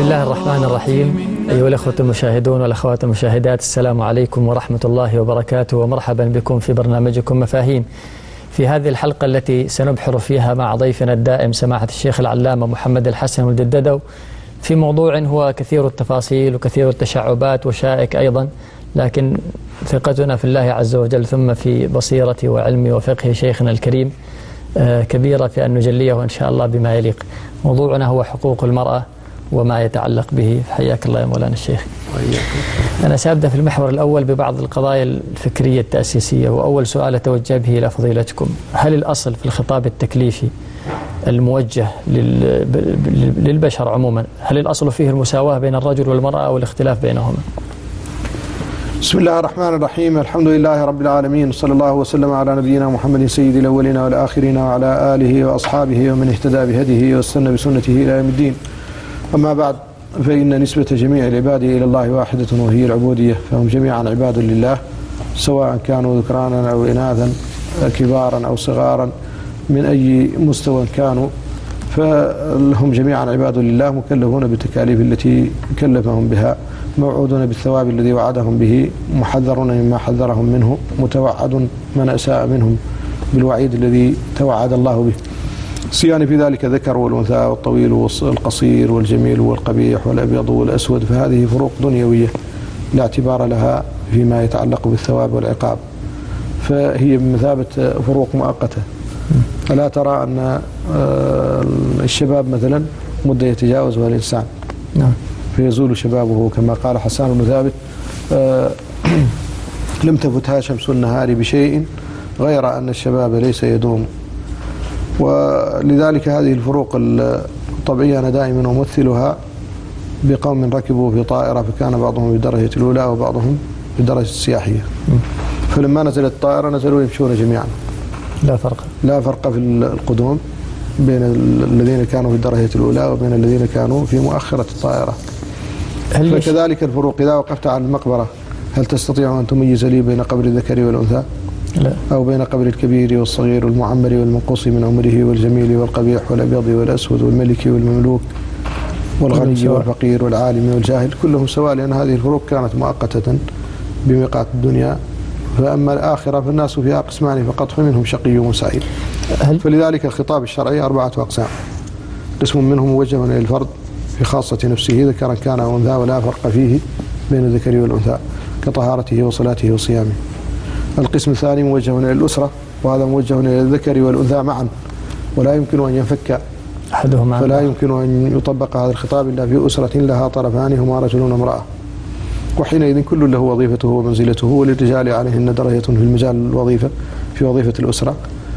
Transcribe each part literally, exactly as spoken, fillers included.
الله الرحمن الرحيم. أيها الأخوة المشاهدون والأخوات المشاهدات، السلام عليكم ورحمة الله وبركاته، ومرحبا بكم في برنامجكم مفاهيم. في هذه الحلقة التي سنبحر فيها مع ضيفنا الدائم سماحة الشيخ العلامة محمد الحسن ولد الددو في موضوع هو كثير التفاصيل وكثير التشعبات وشائك أيضا، لكن ثقتنا في الله عز وجل ثم في بصيرة وعلم وفقه شيخنا الكريم كبيرة في أن نجليه إن شاء الله بما يليق. موضوعنا هو حقوق المرأة وما يتعلق به. حياك الله يا مولانا الشيخ. أنا سأبدأ في المحور الأول ببعض القضايا الفكرية التأسيسية، وأول سؤال أتوجه به إلى فضيلتكم: هل الأصل في الخطاب التكليفي الموجه للبشر عموما، هل الأصل فيه المساواة بين الرجل والمرأة أو الاختلاف بينهما؟ بسم الله الرحمن الرحيم. الحمد لله رب العالمين، صلى الله وسلم على نبينا محمد سيد الأولين والآخرين وعلى آله وأصحابه ومن اهتدى بهديه واستنى بسنته إلى يوم الدين. أما بعد، فإن نسبة جميع العباد إلى الله واحدة وهي العبودية، فهم جميعا عباد لله سواء كانوا ذكرانا أو إناثا، كبارا أو صغارا، من أي مستوى كانوا، فهم جميعا عباد لله مكلفون بالتكاليف التي كلفهم بها، موعودون بالثواب الذي وعدهم به، محذرون مما حذرهم منه، متوعد من أساء منهم بالوعيد الذي توعد الله به. صيان في ذلك ذكر والأنثى والطويل والقصير والجميل والقبيح والأبيض والأسود، فهذه فروق دنيوية لا اعتبار لها فيما يتعلق بالثواب والعقاب، فهي بمثابة فروق مؤقتة. ألا ترى أن الشباب مثلا مدة يتجاوزها الإنسان فيزول شبابه، كما قال حسان بن ثابت: لم تفتها شمس النهار بشيء غير أن الشباب ليس يدوم. ولذلك هذه الفروق الطبيعية أنا دائما أمثلها بقوم ركبوا في طائرة، فكان بعضهم بالدرجة الأولى وبعضهم بالدرجة السياحية، فلما نزلت الطائرة نزلوا يمشون جميعا، لا فرق لا فرق في القدوم بين الذين كانوا في الدرجة الأولى وبين الذين كانوا في مؤخرة الطائرة. فكذلك الفروق، إذا وقفت على المقبرة هل تستطيع أن تميز لي بين قبر الذكر والأنثى؟ لا. أو بين قبر الكبير والصغير والمعمر والمنقوص من عمره والجميل والقبيح والأبيض والأسود والملك والمملوك والغني والفقير والعالم والجاهل، كلهم سواء، لأن هذه الفروق كانت مؤقتة بميقات الدنيا. فأما الآخرة فالناس فيها قسمان فقط، فمنهم شقي وسعيد. فلذلك الخطاب الشرعي أربعة أقسام: قسم منهم موجه إلى الفرد في خاصة نفسه ذكرا كان أو أنثى، ولا فرق فيه بين الذكر والأنثى، كطهارته وصلاته وصيامه. القسم الثاني موجه إلى الأسرة، وهذا موجه إلى الذكر والأنثى معا، ولا يمكن أن ينفك أحدهما، فلا يمكن أن يطبق هذا الخطاب إلا في أسرة لها طرفان هما رجل وامرأة، وحينئذ كل له وظيفته ومنزلته، وللرجال عليهن درجة في المجال الوظيفة في وظيفة الأسرة،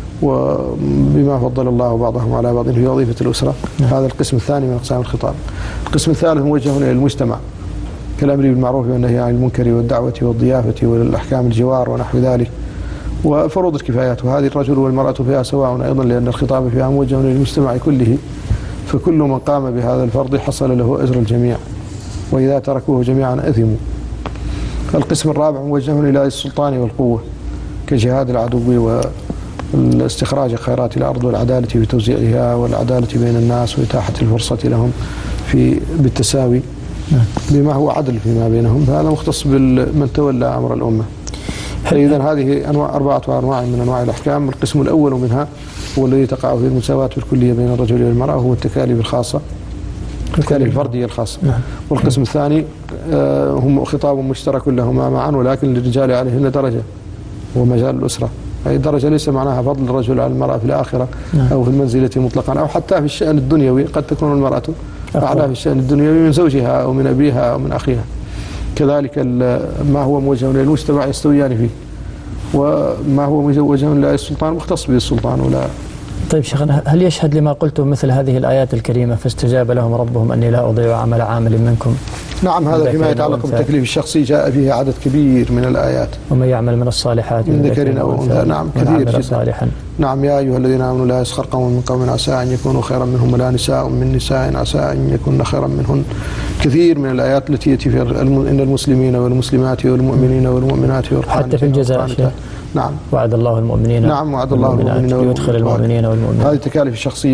وبما فضل الله بعضهم على بعض في وظيفة الأسرة. هذا القسم الثاني من أقسام الخطاب. القسم الثالث موجه إلى المجتمع، كالأمر بالمعروف والنهي عن المنكر والدعوة والضيافة والأحكام الجوار ونحو ذلك، وفروض الكفايات. وهذه الرجل والمرأة فيها سواء أيضا، لأن الخطاب فيها موجه للمجتمع كله، فكل من قام بهذا الفرض حصل له أجر الجميع، وإذا تركوه جميعا أثموا. القسم الرابع موجه إلى السلطان والقوة، كجهاد العدو والاستخراج خيرات الأرض والعدالة في توزيعها والعدالة بين الناس وإتاحة الفرصة لهم في بالتساوي بما هو عدل فيما بينهم، فهذا مختص بمن تولى أمر الأمة. فإذا هذه أنواع أربعة أنواع من أنواع الأحكام. القسم الأول منها هو الذي تقع فيه المساواة الكلية بين الرجل والمرأة، وهو التكاليف الخاصة، التكاليف الفردية الخاصة. والقسم الثاني هم خطاب مشترك لهما معا، ولكن للرجال عليهن درجة، هو مجال الأسرة. هذه الدرجة ليس معناها فضل الرجل على المرأة في الآخرة أو في المنزلة مطلقا، أو حتى في الشأن الدنيوي، قد تكون المرأة أعلى في الشأن الدنيوي من زوجها أو من أبيها أو من أخيها. كذلك ما هو موجه للمجتمع يستويان فيه، وما هو موجه للسلطان مختص به السلطان. ولا طيب شيخنا، هل يشهد لما قلتم مثل هذه الآيات الكريمة: فاستجاب لهم ربهم أني لا أضيع عمل عامل منكم؟ نعم، هذا فيما يتعلق بالتكليف الشخصي جاء فيه عدد كبير من الآيات. ومن يعمل من الصالحات من ذكر أو أنثى، نعم كثير جدا. صالحا. نعم، يا أيها الذين آمنوا لا يسخر قوم من قوم عسى أن يكونوا خيرا منهم، ولا نساء من نساء عسى أن يكون خيرا منهن. كثير من الآيات التي يأتي في إن المسلمين والمسلمات والمؤمنين والمؤمنات حتى في الجزاء. نعم، وعد الله المؤمنين نعم وعد الله المؤمنين ويدخل المؤمنين والمؤمنات. هذه التكاليف الشخصية.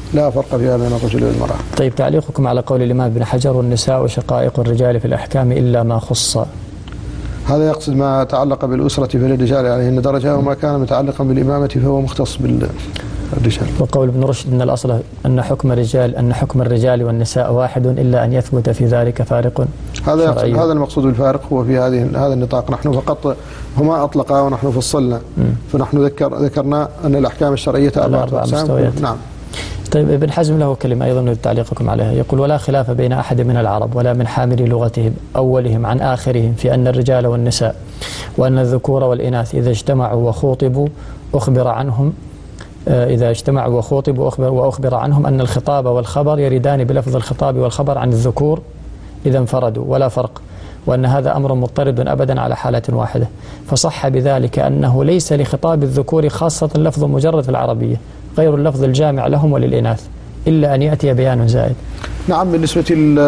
لا فرق فيها بين الرجل والمرأة. طيب تعليقكم على قول الإمام ابن حجر والنساء شقائق الرجال في الأحكام إلا ما خص؟ هذا يقصد ما تعلق بالأسرة فللرجال عليهن درجة، وما كان متعلقا بالإمامة فهو مختص بالرجال. وقول ابن رشد أن الأصل أن حكم الرجال أن حكم الرجال والنساء واحد إلا أن يثبت في ذلك فارق. هذا هذا المقصود بالفارق هو في هذه هذا النطاق. نحن فقط هما أطلقا ونحن فصلنا، فنحن ذكر ذكرنا أن الأحكام الشرعية أربعة أقسام. نعم. طيب ابن حزم له كلمة أيضا نريد تعليقكم عليها، يقول: ولا خلاف بين أحد من العرب ولا من حامل لغتهم أولهم عن آخرهم في أن الرجال والنساء وأن الذكور والإناث إذا اجتمعوا وخوطبوا أخبر عنهم إذا اجتمعوا وخوطبوا أخبر وأخبر عنهم أن الخطاب والخبر يردان بلفظ الخطاب والخبر عن الذكور إذا انفردوا ولا فرق، وأن هذا أمر مضطرد أبدا على حالة واحدة، فصح بذلك أنه ليس لخطاب الذكور خاصة لفظ مجرد في العربية غير اللفظ الجامع لهم وللإناث إلا أن يأتي بيان زائد. نعم. بالنسبة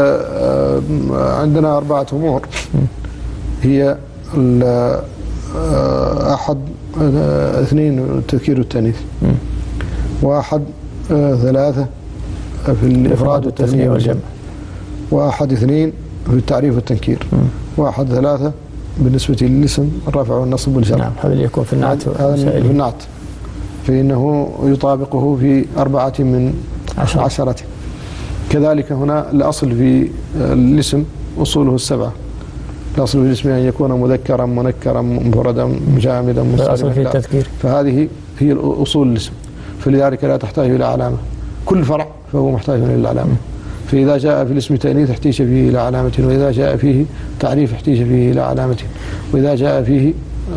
عندنا أربعة أمور هي أحد اثنين التذكير والتأنيث، واحد ثلاثة في الإفراد والتثنية والجمع، واحد اثنين في التعريف والتنكير، واحد ثلاثة بالنسبة للاسم الرفع والنصب والجر. نعم. هذا اللي يكون في النعت. هذا في النعت فإنه يطابقه في أربعة من عشرة. عشرة. كذلك هنا الأصل في الاسم أصوله السبعة. الأصل في الاسم أن يكون مذكرا منكرا مفردا جامدا مستترا. الأصل في التذكير. فهذه هي أصول الاسم، فلذلك لا تحتاج إلى علامة. كل فرع فهو محتاج إلى العلامة. فإذا جاء في الاسم تأنيث احتيج فيه إلى علامة، وإذا جاء فيه تعريف احتيج فيه إلى علامة، وإذا جاء فيه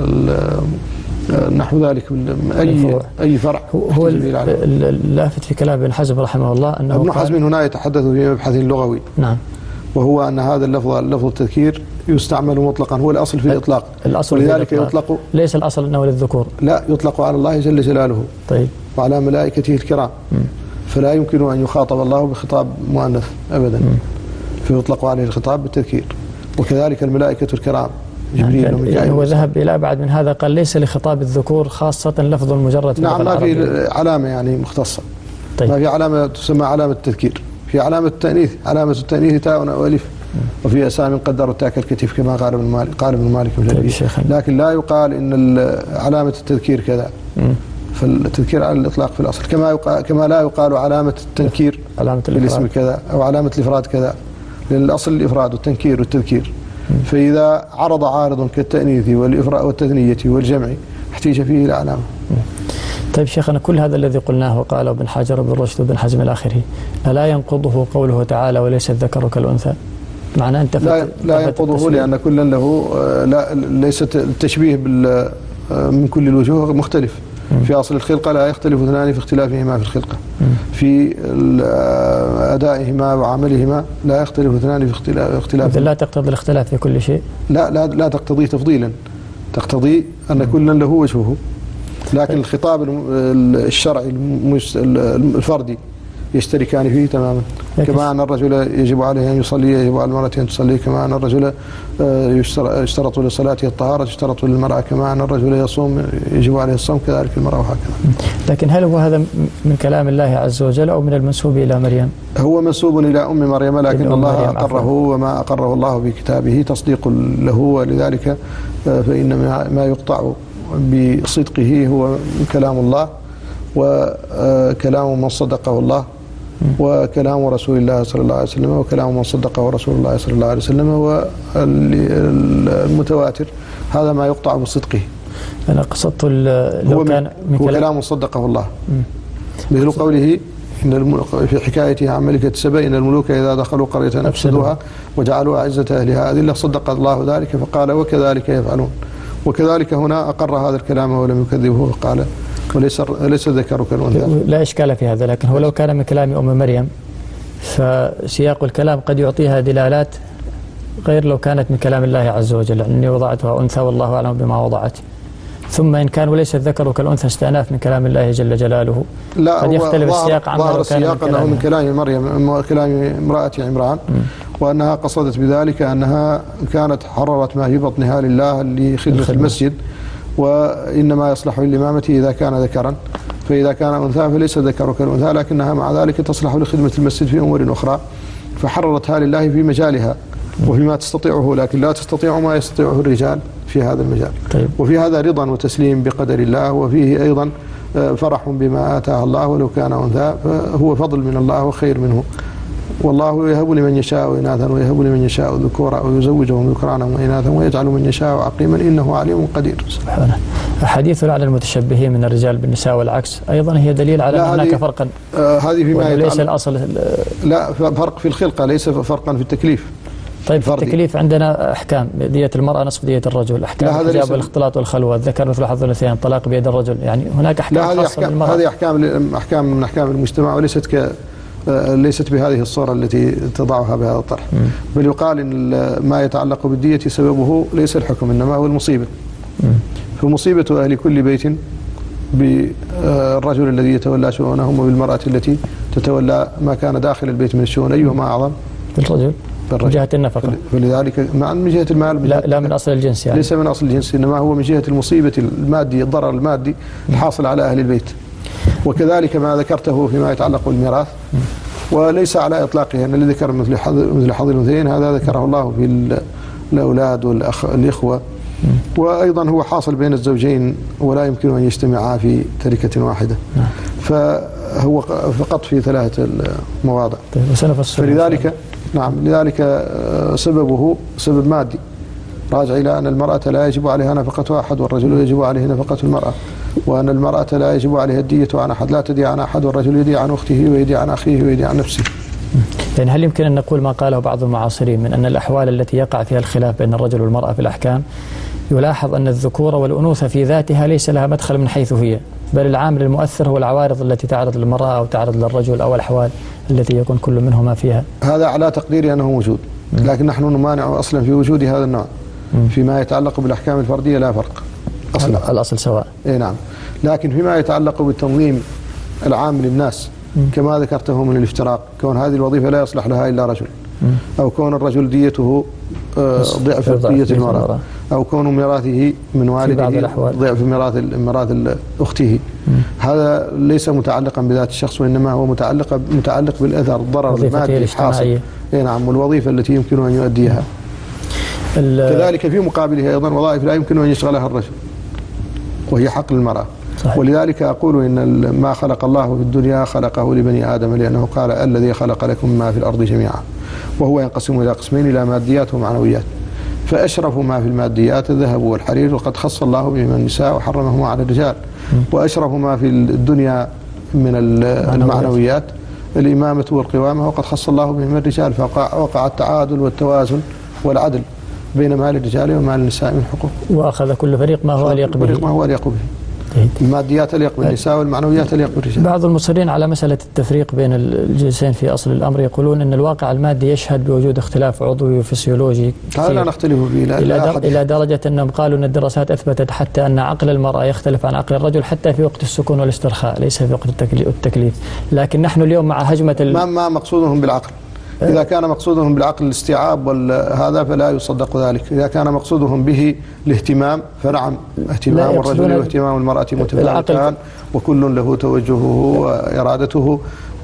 نحو ذلك أي أي فرع. هو اللافت في كلام ابن حزم رحمه الله أنه ابن حزم هنا يتحدث في مبحث لغوي. نعم. وهو أن هذا اللفظ لفظ التذكير يستعمل مطلقا، هو الأصل في الإطلاق، ولذلك يطلق. ليس الأصل أنه للذكور، لا، يطلق على الله جل جلاله. طيب. وعلى ملائكته الكرام. م. فلا يمكن أن يخاطب الله بخطاب مؤنث أبدا. م. فيطلق عليه الخطاب بالتذكير، وكذلك الملائكة الكرام جبريل يعني وميكائيل. يعني هو ذهب إلى أبعد من هذا، قال ليس لخطاب الذكور خاصة لفظ مجرد في نعم. ما في علامة يعني مختصة. طيب. ما في علامة تسمى علامة التذكير، في علامة التأنيث، علامة التأنيث تاء وألف، وفي أسامي قدر التاء كالكتف كما قال ابن مالك قال ابن مالك وجلبي. لكن لا يقال إن علامة التذكير كذا. م. فالتذكير على الإطلاق في الأصل، كما يقال كما لا يقال علامة التنكير علامة الاسم كذا أو علامة الإفراد كذا، لأن الأصل الإفراد والتنكير والتذكير. م. فإذا عرض عارض كالتأنيث والإفراد والتثنية والجمع احتيج فيه إلى علامة. م. طيب شيخنا، كل هذا الذي قلناه وقاله ابن حجر وابن رشد وابن حزم إلى آخره، ألا ينقضه قوله تعالى وليس الذكر كالأنثى؟ معناه انت لا, لا ينقضه، لأن كلا له لا ليس التشبيه من كل الوجوه مختلف. م. في أصل الخلقة لا يختلف اثنان في اختلافهما في الخلقة. م. في أدائهما وعملهما لا يختلف اثنان في اختلاف اختلاف. إذا لا تقتضي الاختلاف في كل شيء. لا لا لا تقتضي تفضيلا، تقتضي أن كلا له وجهه، لكن الخطاب الشرعي الفردي يشتركان فيه تماما. كما أن الرجل يجب عليه أن يصلي يجب على المرأة أن تصلي، كما أن الرجل يشترط لصلاته الطهارة يشترط للمرأة، كما أن الرجل يصوم يجب عليه الصوم كذلك المرأة وهكذا. لكن هل هو هذا من كلام الله عز وجل أو من المنسوب إلى مريم؟ هو منسوب إلى أم مريم، لكن الله أقره، وما أقره الله بكتابه تصديق له، ولذلك فإن ما يقطع بصدقه هو كلام الله وكلام من صدقه الله وكلام رسول الله صلى الله عليه وسلم وكلام من صدقه رسول الله صلى الله عليه وسلم، والمتواتر هذا ما يقطع بصدقه. أنا قصدت لو كان من هو كلام صدقه الله، مثل قوله إن في حكايته عن ملكة سبأ إن الملوك إذا دخلوا قرية أفسدوها وجعلوا أعزة أهلها أذلة، صدق الله ذلك فقال وكذلك يفعلون. وكذلك هنا أقر هذا الكلام ولم يكذبه وقال وليس ليس ذكر كالأنثى. لا إشكال في هذا، لكن هو لو كان من كلام أم مريم فسياق الكلام قد يعطيها دلالات غير لو كانت من كلام الله عز وجل، أني وضعتها أنثى والله أعلم بما وضعت. ثم إن كان وليس الذكر كالأنثى استئناف من كلام الله جل جلاله، لا قد يختلف السياق عما لو كان السياق أنه من كلام مريم كلام امرأة عمران، م. وأنها قصدت بذلك أنها كانت حررت ما في بطنها لله لخدمة المسجد، وإنما يصلح للإمامة إذا كان ذكرا، فإذا كان أنثى فليس ذكر كالأنثى، لكنها مع ذلك تصلح لخدمة المسجد في أمور أخرى، فحررتها لله في مجالها وفيما تستطيعه، لكن لا تستطيع ما يستطيعه الرجال في هذا المجال. طيب. وفي هذا رضا وتسليم بقدر الله، وفيه أيضا فرح بما آتاه الله، ولو كان أنثى فهو فضل من الله وخير منه. والله يهب لمن يشاء إناثا ويهب لمن يشاء ذكورا ويزوجهم ذكرانا وإناثا ويجعل من يشاء عقيما إنه عليم قدير. سبحانه. أحاديث على المتشبهين من الرجال بالنساء والعكس أيضا هي دليل على أن هناك فرقا. آه هذه فيما ليس الأصل. لا، فرق في الخلقة ليس فرقا في التكليف. طيب في التكليف عندنا أحكام: دية المرأة نصف دية الرجل، أحكام الحجاب والاختلاط والخلوة، الذكر مثل حظ الأنثيين، طلاق بيد الرجل، يعني هناك أحكام خاصة بالمرأة. هذه أحكام أحكام من أحكام المجتمع، وليست ك ليست بهذه الصورة التي تضعها بهذا الطرح. بل يقال إن ما يتعلق بالدية سببه ليس الحكم إنما هو المصيبة. فمصيبة أهل كل بيت بالرجل الذي يتولى شؤونهم وبالمرأة التي تتولى ما كان داخل البيت من الشؤون، أيهما أعظم؟ بالرجل. من جهة النفقة. فلذلك مع من جهة المال لا, لا من أصل الجنس يعني. ليس من أصل الجنس، إنما هو من جهة المصيبة المادية، الضرر المادي الحاصل على أهل البيت. وكذلك ما ذكرته فيما يتعلق بالميراث، وليس على إطلاقه أن الذي ذكر مثل حظ مثل حظ الأنثيين، هذا ذكره الله في الأولاد والإخوة، وأيضا هو حاصل بين الزوجين ولا يمكن أن يجتمعا في تركة واحدة، فهو فقط في ثلاثة مواضع. فلذلك نعم لذلك سببه سبب مادي راجع إلى أن المرأة لا يجب عليها نفقة أحد والرجل يجب عليه نفقة المرأة، وأن المرأة لا يجب عليها الدية عن أحد، لا تدي عن أحد والرجل يدي عن أخته ويدي عن أخيه ويدي عن نفسه. يعني هل يمكن أن نقول ما قاله بعض المعاصرين من أن الأحوال التي يقع فيها الخلاف بين الرجل والمرأة في الأحكام يلاحظ أن الذكورة والأنوثة في ذاتها ليس لها مدخل من حيث هي، بل العامل المؤثر هو العوارض التي تعرض للمرأة أو تعرض للرجل أو الأحوال التي يكون كل منهما فيها؟ هذا على تقديري أنه موجود، لكن نحن نمانع أصلا في وجود هذا النوع. فيما يتعلق بالأحكام الفردية لا فرق أصلا، الأصل سواء. إيه نعم، لكن فيما يتعلق بالتنظيم العام للناس كما ذكرته من الافتراق، كون هذه الوظيفة لا يصلح لها إلا رجل، أو كون الرجل ديته ضعف دية المرأة، أو كون ميراثه من والده ضعف ميراث ميراث أخته، هذا ليس متعلقا بذات الشخص، وإنما هو متعلق متعلق بالأثر، الضرر المادي الحاصل. إيه نعم، والوظيفة التي يمكن أن يؤديها. كذلك في مقابلها أيضا وظائف لا يمكن أن يشغلها الرجل وهي حق المرأة. صحيح. ولذلك أقول إن ما خلق الله في الدنيا خلقه لبني آدم، لأنه قال الذي خلق لكم ما في الأرض جميعا، وهو ينقسم إلى قسمين، إلى ماديات ومعنويات. فأشرف ما في الماديات الذهب والحرير، وقد خص الله بهما النساء وحرمهما على الرجال. وأشرف ما في الدنيا من المعنويات الإمامة والقوامة، وقد خص الله بهما الرجال، فوقع التعادل والتوازن والعدل بين مال الرجال ومال النساء من حقوق، وأخذ كل فريق ما هو أليق به. ما هو أليق به. الماديات أليق بالنساء والمعنويات أليق بالرجال. بعض المصرين على مسألة التفريق بين الجنسين في أصل الأمر يقولون أن الواقع المادي يشهد بوجود اختلاف عضوي وفسيولوجي. هذا لا نختلف فيه لا إلى, در إلى درجة أنهم قالوا أن الدراسات أثبتت حتى أن عقل المرأة يختلف عن عقل الرجل حتى في وقت السكون والاسترخاء، ليس في وقت التكليف. لكن نحن اليوم مع هجمة ما, ما مقصودهم بالعقل. إذا كان مقصودهم بالعقل الاستيعاب هذا فلا يصدق ذلك. إذا كان مقصودهم به الاهتمام فنعم، اهتمام الرجل واهتمام المرأة متفاوتان، وكل له توجهه وإرادته،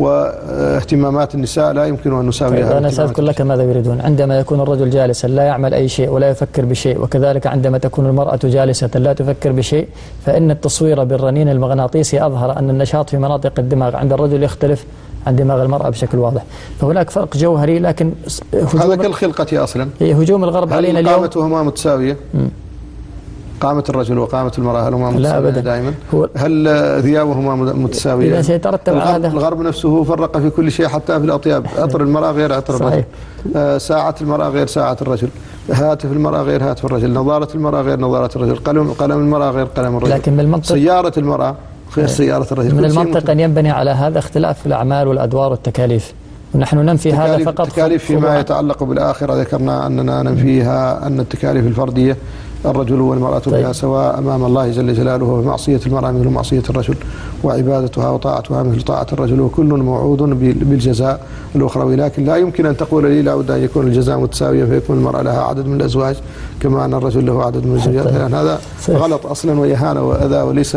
واهتمامات النساء لا يمكن أن نساويها. أنا سأذكر لك ماذا يريدون. عندما يكون الرجل جالسا لا يعمل أي شيء ولا يفكر بشيء، وكذلك عندما تكون المرأة جالسة لا تفكر بشيء، فإن التصوير بالرنين المغناطيسي أظهر أن النشاط في مناطق الدماغ عند الرجل يختلف عن دماغ المرأة بشكل واضح. فهناك فرق جوهري، لكن هذا كالخلقة أصلا. هجوم الغرب علينا اليوم. قامتهما متساوية؟ م. قامة الرجل وقامة المرأة هل هما متساوية دائما؟ هل ثيابهما متساوية؟ إذا سيترتب على هذا. الغرب نفسه فرق في كل شيء حتى في الأطياب، عطر المرأة غير عطر الرجل، آه ساعة المرأة غير ساعة الرجل، هاتف المرأة غير هاتف الرجل، نظارة المرأة غير نظارة الرجل، قلم قلم المرأة غير قلم الرجل، لكن بالمنطق سيارة المرأة غير سيارة الرجل. من المنطق أن ينبني على هذا اختلاف في الأعمال والأدوار والتكاليف، ونحن ننفي هذا فقط. التكاليف فيما يتعلق بالآخرة ذكرنا أننا ننفيها، أن التكاليف الفردية الرجل والمرأة طيب. بها سواء أمام الله جل جلاله، ومعصية المرأة مثل معصية الرجل، وعبادتها وطاعتها مثل طاعة الرجل، وكل موعود بالجزاء الأخروي. لكن لا يمكن أن تقول لي لا بد أن يكون الجزاء متساويا فيكون المرأة لها عدد من الأزواج كما أن الرجل له عدد من الزوجات، لأن هذا غلط أصلا وإهانة وأذى وليس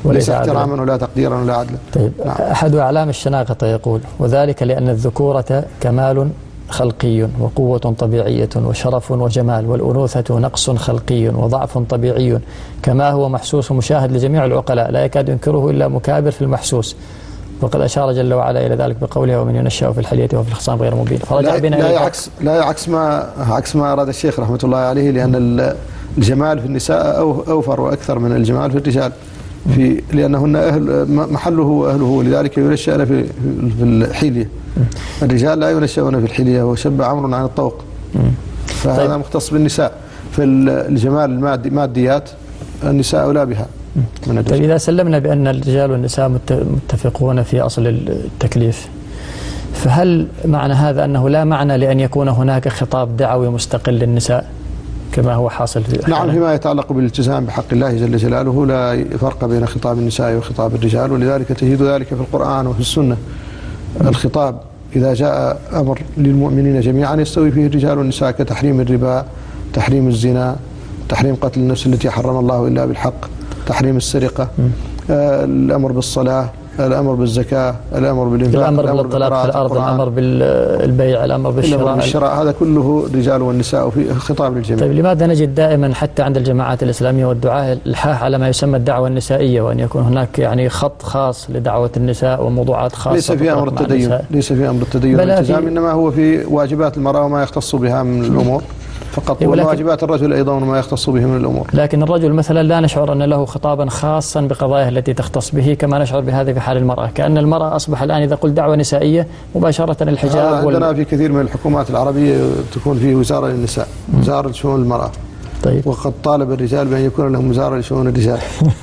ليس احتراما ولا تقديرا ولا عدلا. طيب نعم. أحد أعلام الشناقطة يقول: وذلك لأن الذكورة كمال خلقي وقوة طبيعية وشرف وجمال، والأنوثة نقص خلقي وضعف طبيعي، كما هو محسوس مشاهد لجميع العقلاء لا يكاد ينكره إلا مكابر في المحسوس. وقد أشار جل وعلا إلى ذلك بقوله: ومن ينشأ في الحلية وفي الخصام غير مبين. فرجع بنا لا يعكس لا يعكس ما عكس ما أراد الشيخ رحمة الله عليه، لأن الجمال في النساء أوفر وأكثر من الجمال في الرجال، في لأنهن أهل محله وأهله، ولذلك ينشأن في في الحلية. الرجال لا ينشأون في الحلية، وشب عمرو عن الطوق، فهذا طيب. مختص بالنساء. في الجمال المادي ماديات النساء أولى بها من الرجال. طيب إذا سلمنا بأن الرجال والنساء متفقون في أصل التكليف، فهل معنى هذا أنه لا معنى لأن يكون هناك خطاب دعوي مستقل للنساء كما هو حاصل في نعم، فيما يتعلق بالالتزام بحق الله جل جلاله لا فرق بين خطاب النساء وخطاب الرجال، ولذلك تجد ذلك في القرآن وفي السنة. الخطاب إذا جاء أمر للمؤمنين جميعا يستوي فيه الرجال والنساء، كتحريم الربا، تحريم الزنا، تحريم قتل النفس التي حرم الله إلا بالحق، تحريم السرقة، آه الأمر بالصلاة، الأمر بالزكاة، الأمر بالإنفاق، الأمر بالطلاق في الأرض، الأمر بالبيع، الأمر بالشراء. بالشراء هذا كله الرجال والنساء في خطاب للجميع. طيب لماذا نجد دائما حتى عند الجماعات الإسلامية والدعاة الحاح على ما يسمى الدعوة النسائية، وأن يكون هناك يعني خط خاص لدعوة النساء وموضوعات خاصة؟ ليس في أمر التدين، ليس في أمر التدين والالتزام، إنما هو في واجبات المرأة وما يختص بها من الأمور فقط، وواجبات الرجل أيضا وما يختص به من الأمور. لكن الرجل مثلا لا نشعر أن له خطابا خاصا بقضاياه التي تختص به كما نشعر بهذا في حال المرأة، كأن المرأة أصبح الآن إذا قلت دعوة نسائية مباشرة الحجاب. عندنا وال... في كثير من الحكومات العربية تكون فيه وزارة للنساء، وزارة لشؤون المرأة. طيب. وقد طالب الرجال بأن يكون لهم وزارة لشؤون الرجال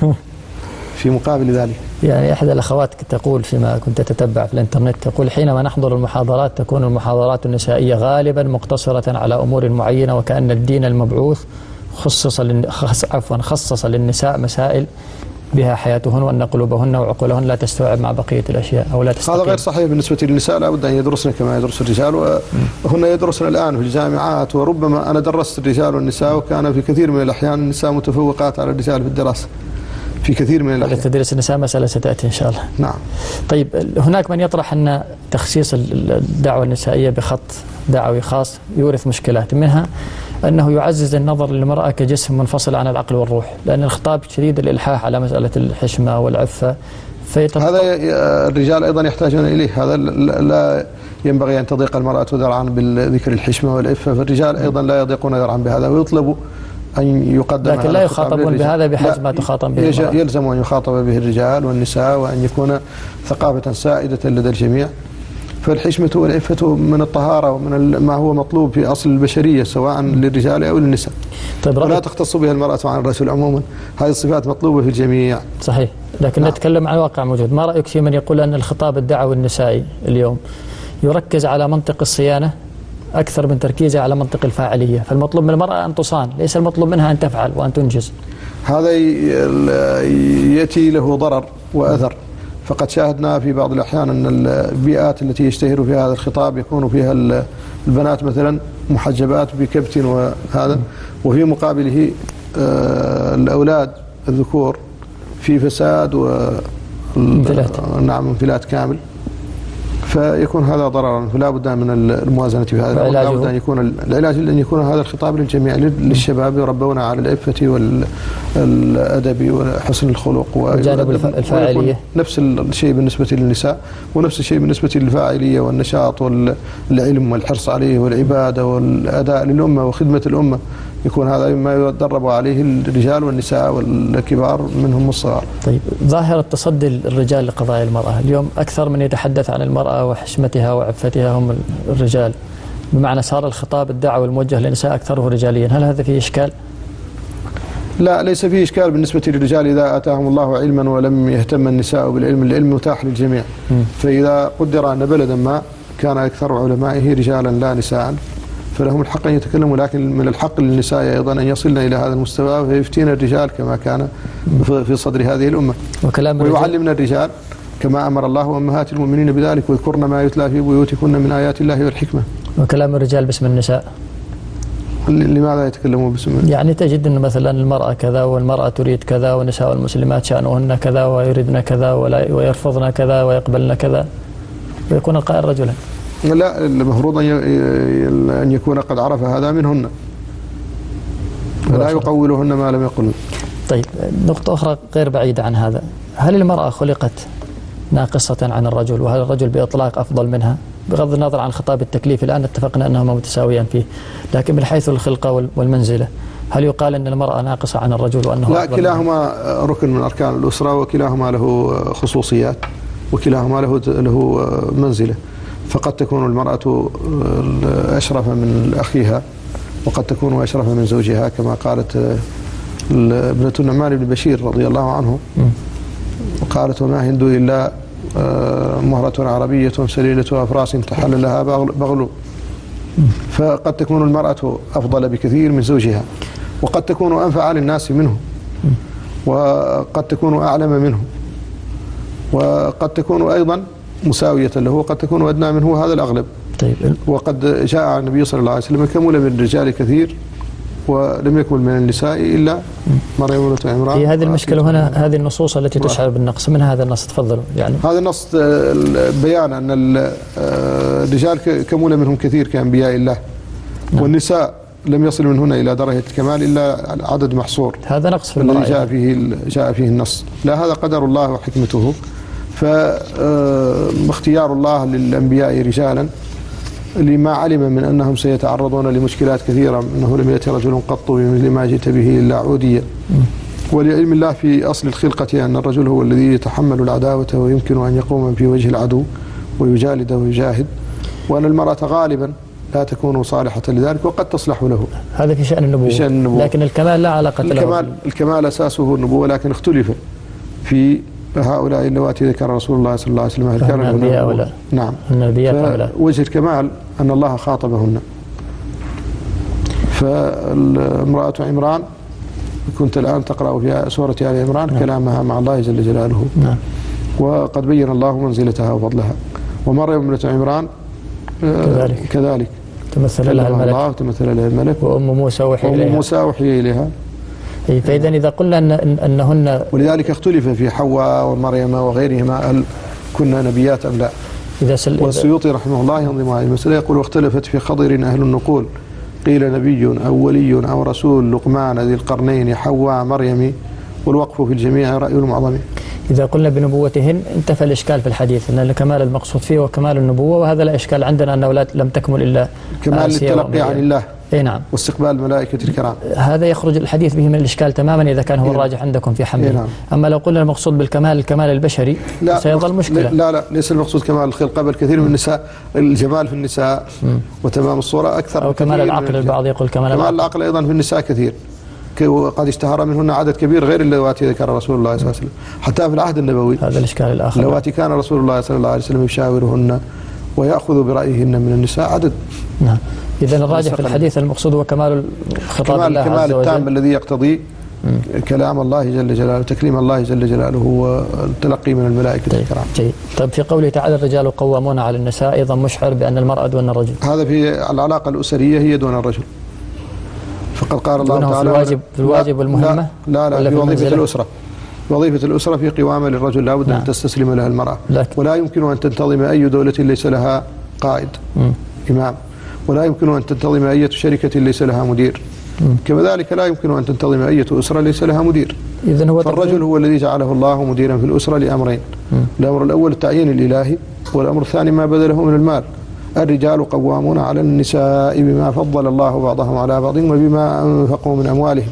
في مقابل ذلك. يعني أحد الأخوات تقول فيما كنت تتبع في الإنترنت، تقول: حينما نحضر المحاضرات تكون المحاضرات النسائية غالبا مقتصرة على أمور معينة، وكأن الدين المبعوث خصص لل... خص... عفوا خصص للنساء مسائل بها حياتهن، وأن قلوبهن وعقولهن لا تستوعب مع بقية الأشياء أو لا تستقيم. هذا غير صحيح بالنسبة للنساء، لا بد أن يدرسن كما يدرس الرجال، وهن يدرسن الآن في الجامعات، وربما أنا درست الرجال والنساء وكان في كثير من الأحيان النساء متفوقات على الرجال في الدراسة في كثير من الأحيان. تدريس النساء مسألة ستأتي إن شاء الله. نعم. طيب هناك من يطرح أن تخصيص الدعوة النسائية بخط دعوي خاص يورث مشكلات، منها أنه يعزز النظر للمرأة كجسم منفصل عن العقل والروح، لأن الخطاب شديد الإلحاح على مسألة الحشمة والعفة. هذا الرجال أيضا يحتاجون إليه، هذا لا ينبغي أن تضيق المرأة ذرعا بالذكر الحشمة والعفة، فالرجال أيضا لا يضيقون ذرعا بهذا، ويطلبوا أن يقدم، لكن لا يخاطبون بهذا بحجم ما تخاطب به المرأة. يلزم أن يخاطب به الرجال والنساء، وأن يكون ثقافة سائدة لدى الجميع. فالحشمة والعفة من الطهارة ومن ما هو مطلوب في أصل البشرية سواء للرجال أو للنساء. طيب ولا تختص بها المرأة عن الرجل عموما، هذه الصفات مطلوبة في الجميع. صحيح، لكن نعم. نتكلم عن واقع موجود. ما رأيك في من يقول أن الخطاب الدعوي النسائي اليوم يركز على منطق الصيانة أكثر من تركيزه على منطق الفاعلية؟ فالمطلوب من المرأة أن تصان، ليس المطلوب منها أن تفعل وأن تنجز. هذا يأتي له ضرر وأثر، فقد شاهدنا في بعض الأحيان أن البيئات التي يشتهر فيها هذا الخطاب يكون فيها البنات مثلا محجبات بكبت وهذا، وفي مقابله الأولاد الذكور في فساد و نعم انفلات كامل، فيكون هذا ضررا. فلا بد من الموازنة في هذا، لا بد أن يكون العلاج أن يكون هذا الخطاب للجميع، للشباب يربون على العفة والأدب وحسن الخلق وجانب الفاعلية. نفس الشيء بالنسبة للنساء، ونفس الشيء بالنسبة للفاعلية والنشاط والعلم والحرص عليه والعبادة والأداء للأمة وخدمة الأمة، يكون هذا مما يدرب عليه الرجال والنساء والكبار منهم الصغار. طيب ظاهرة تصدي الرجال لقضايا المرأة اليوم، أكثر من يتحدث عن المرأة وحشمتها وعفتها هم الرجال، بمعنى صار الخطاب الدعوي الموجه للنساء أكثره رجاليا. هل هذا فيه إشكال؟ لا، ليس فيه إشكال بالنسبة للرجال إذا آتاهم الله علما ولم يهتم النساء بالعلم. العلم متاح للجميع، فإذا قدر أن بلدا ما كان أكثر علمائه رجالا لا نساء فلهم الحق أن يتكلموا، لكن من الحق للنساء أيضا أن يصلن إلى هذا المستوى فيفتين الرجال كما كان في صدر هذه الأمة، ويعلمنا الرجال كما أمر الله أمهات المؤمنين بذلك، ويذكرن ما يتلى في بيوتكن من آيات الله والحكمة. وكلام الرجال باسم النساء لماذا يتكلمون باسم الله؟ يعني تجد أن مثلا المرأة كذا والمرأة تريد كذا ونساء المسلمات شأنهن كذا ويريدن كذا ويرفضن كذا ويقبلن كذا ويكون القائل رجلا. لا، المفروض أن يكون قد عرف هذا منهن ولا يقولهن ما لم يقل. طيب نقطة أخرى غير بعيدة عن هذا، هل المرأة خلقت ناقصة عن الرجل وهل الرجل بإطلاق أفضل منها؟ بغض النظر عن خطاب التكليف الآن اتفقنا أنهما متساويان فيه، لكن من حيث الخلقة والمنزلة هل يقال أن المرأة ناقصة عن الرجل وأنه لا، كلاهما ركن من أركان الأسرة وكلاهما له خصوصيات وكلاهما له له منزلة. فقد تكون المرأة أشرف من أخيها وقد تكون أشرف من زوجها كما قالت ابنة النعمان بن بشير رضي الله عنه، قالت وما هند إلا مهرة عربية سليلة أفراس تحل لها بغل. فقد تكون المرأة أفضل بكثير من زوجها وقد تكون أنفع للناس منه وقد تكون أعلم منه وقد تكون أيضا مساوية له وقد تكون أدنى منه، هذا الأغلب. طيب. وقد جاء النبي صلى الله عليه وسلم كمل من الرجال كثير ولم يكمل من النساء إلا مريم ابنة عمران. هي هذه المشكلة هنا، هذه النصوص التي تشعر بالنقص، من هذا النص تفضلوا يعني. هذا النص بيان أن الرجال كمل منهم كثير كأنبياء الله. نعم. والنساء لم يصل منهن إلى درجة الكمال إلا عدد محصور. هذا نقص في الذي جاء فيه جاء فيه النص. لا، هذا قدر الله وحكمته. فاختيار الله للأنبياء رجالا لما علم من أنهم سيتعرضون لمشكلات كثيرة، أنه لم يأتي رجل قط بمثل ما جئت به إلا عوديا. ولعلم الله في أصل الخلقة أن الرجل هو الذي يتحمل العداوة ويمكن أن يقوم في وجه العدو ويجالد ويجاهد، وأن المرأة غالبا لا تكون صالحة لذلك وقد تصلح له. هذا في شأن النبوة. في شأن النبوة. لكن الكمال لا علاقة له. الكمال, الكمال أساسه النبوة، لكن اختلف في هؤلاء اللواتي ذكر رسول الله صلى الله عليه وسلم هل كانوا أنبياء ولا؟ نعم. النبيات وجه الكمال أن الله خاطبهن. فالمرأة عمران كنت الآن تقرأ في سورة آل عمران. نعم. كلامها مع الله جل جلاله. نعم. وقد بين الله منزلتها وفضلها. ومريم ابنة عمران كذلك كذلك تمثل لها الملك الله تمثل لها الملك وأم موسى وحي إليها وأم موسى وحي إليها. فإذا إذا قلنا أن أنهن، ولذلك اختلف في حواء ومريم وغيرهما هل كنا نبيات أم لا. إذا سل... والسيوطي رحمه الله ينظم هذه المسألة يقول واختلفت في خضر أهل النقول، قيل نبي أو ولي أو رسول لقمان ذي القرنين حواء مريم، والوقف في الجميع رأي المعظم. إذا قلنا بنبوتهن انتفى الإشكال في الحديث أن الكمال المقصود فيه وكمال النبوة، وهذا لا إشكال عندنا أن أولاد لم تكمل إلا كمال للتلقي عن الله. اي نعم. واستقبال الملائكة الكرام. هذا يخرج الحديث به من الإشكال تماما إذا كان هو الراجح عندكم في حمله. نعم. أما لو قلنا المقصود بالكمال الكمال البشري سيظل مشكلة. لا لا ليس المقصود كمال الخلقة، بل كثير من النساء الجمال في النساء م. وتمام الصورة أكثر. أو كمال العقل، البعض يقول كمال, كمال العقل أيضا في النساء كثير، وقد اشتهر منهن عدد كبير غير اللواتي ذكر رسول الله صلى الله عليه وسلم حتى في العهد النبوي. هذا الإشكال الآخر. اللواتي كان رسول الله صلى الله عليه وسلم يشاورهن ويأخذ برأيهن من النساء عدد. نعم. إذا الراجح في الحديث المقصود هو كمال خطاب كمال الله الكمال عز وجل التام الذي يقتضي م. كلام الله جل جلاله، تكليم الله جل جلاله والتلقي من الملائكة طيب. الكرام. جيد. طيب في قوله تعالى الرجال قوامون على النساء أيضا مشعر بأن المرأة دون الرجل. هذا في العلاقة الأسرية هي دون الرجل. فقد قال الله تعالى في الواجب, في الواجب والمهمة. لا لا, لا في وظيفة الأسرة. وظيفة الأسرة في قوامة للرجل لا بد نعم. أن تستسلم لها المرأة. لكن. ولا يمكن أن تنتظم أي دولة ليس لها قائد م. إمام، ولا يمكن أن تنتظم أي شركة ليس لها مدير. كذلك لا يمكن أن تنتظم أي أسرة ليس لها مدير. إذن هو فالرجل هو الذي جعله الله مديرا في الأسرة لأمرين. م. الأمر الأول التعيين الإلهي، والأمر الثاني ما بذله من المال. الرجال قوامون على النساء بما فضل الله بعضهم على بعض وبما أنفقوا من أموالهم.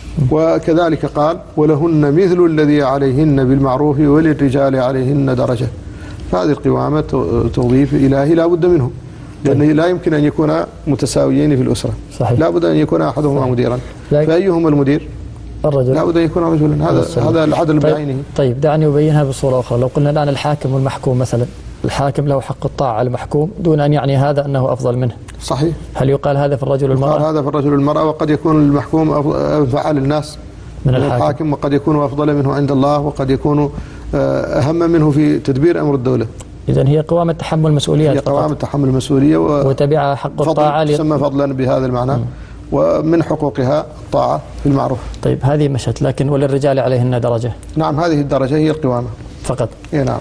وكذلك قال ولهن مثل الذي عليهن بالمعروف وللرجال عليهن درجة. فهذه القوامة توظيف إلهي لا بد منه، لأنه لا يمكن أن يكون متساويين في الأسرة. صحيح. لا بد أن يكون أحدهما صحيح. مديرا. فأيهم المدير؟ الرجل. لا بد أن يكون رجلا. هذا السلام. هذا العدل طيب. بعينه. طيب دعني أبينها بصورة أخرى. لو قلنا الآن الحاكم والمحكوم مثلا، الحاكم له حق الطاعة على المحكوم دون أن يعني هذا أنه أفضل منه. صحيح. هل يقال هذا في الرجل والمرأة؟ يقال هذا في الرجل والمرأة، وقد يكون المحكوم أنفع للناس من الحاكم. الحاكم، وقد يكون أفضل منه عند الله، وقد يكون أهم منه في تدبير أمر الدولة. إذن هي قوامة تحمل المسؤوليات. هي قوامة تحمل المسؤولية و... وتبع حق الطاعة تسمى فضلا بهذا المعنى. م. ومن حقوقها الطاعة في المعروف. طيب هذه مشت، لكن وللرجال عليهن درجة؟ نعم هذه الدرجة هي القوامة فقط. إيه نعم.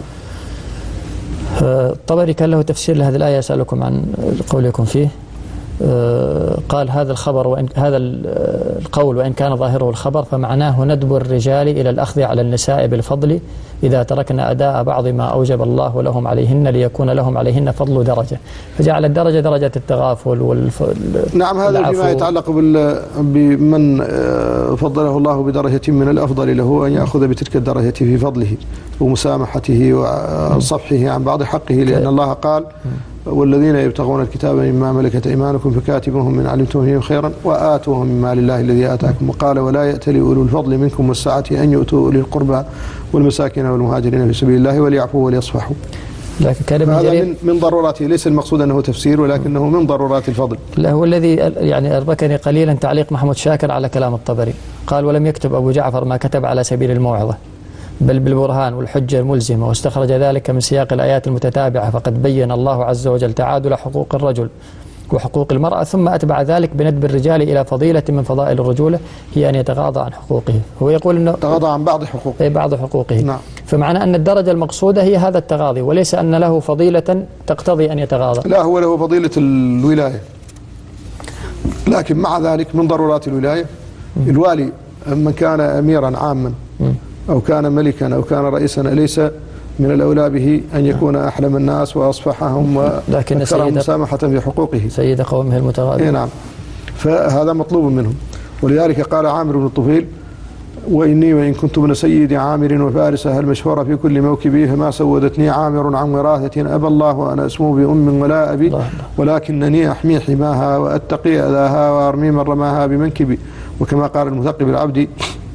الطبري كان له تفسير لهذه الآية، أسألكم عن قولكم فيه. قال هذا الخبر وإن هذا القول وإن كان ظاهره الخبر فمعناه ندب الرجال إلى الأخذ على النساء بالفضل إذا تركنا أداء بعض ما أوجب الله لهم عليهن ليكون لهم عليهن فضل درجة، فجعل الدرجة درجة التغافل والف... نعم هذا فيما يتعلق بال... بمن فضله الله بدرجة من الأفضل له أن يأخذ بتلك الدرجة في فضله ومسامحته وصفحه عن بعض حقه، لأن الله قال والذين يبتغون الكتاب مما ملكت أيمانكم فكاتبوهم من علمتم فيهم خيرا وآتوهم من مال الله الذي آتاكم، وقال ولا يأتل أولو الفضل منكم والسعة أن يؤتوا أولي القربى والمساكين والمهاجرين في سبيل الله وليعفوا وليصفحوا. لكن كان هذا من, من ضروراته، ليس المقصود أنه تفسير ولكنه من ضرورات الفضل. لا هو الذي يعني أربكني قليلا تعليق محمود شاكر على كلام الطبري، قال ولم يكتب أبو جعفر ما كتب على سبيل الموعظة بل بالبرهان والحجة الملزمة، واستخرج ذلك من سياق الآيات المتتابعة، فقد بين الله عز وجل تعادل حقوق الرجل وحقوق المرأة، ثم أتبع ذلك بندب الرجال إلى فضيلة من فضائل الرجولة هي أن يتغاضى عن حقوقه. هو يقول أنه تغاضى عن بعض حقوقه، أي بعض حقوقه. نعم. فمعنى أن الدرجة المقصودة هي هذا التغاضي، وليس أن له فضيلة تقتضي أن يتغاضى. لا هو له فضيلة الولاية، لكن مع ذلك من ضرورات الولاية الوالي من كان أميرا عاما أو كان ملكا أو كان رئيسا أليس من الأولى به أن يكون أحلم الناس وأصفحهم وأكثرهم مسامحة في حقوقه سيد قومه المتغاضي. نعم فهذا مطلوب منهم. ولذلك قال عامر بن الطفيل وإني وإن كنت ابن سيد عامر وفارسها المشهورة في كل موكبي فما سودتني عامر عن وراثة أبى الله وأنا اسمه بأم ولا أبي ولكنني أحمي حماها وأتقي أذاها وأرمي من رماها بمنكبي. وكما قال المثقب العبدي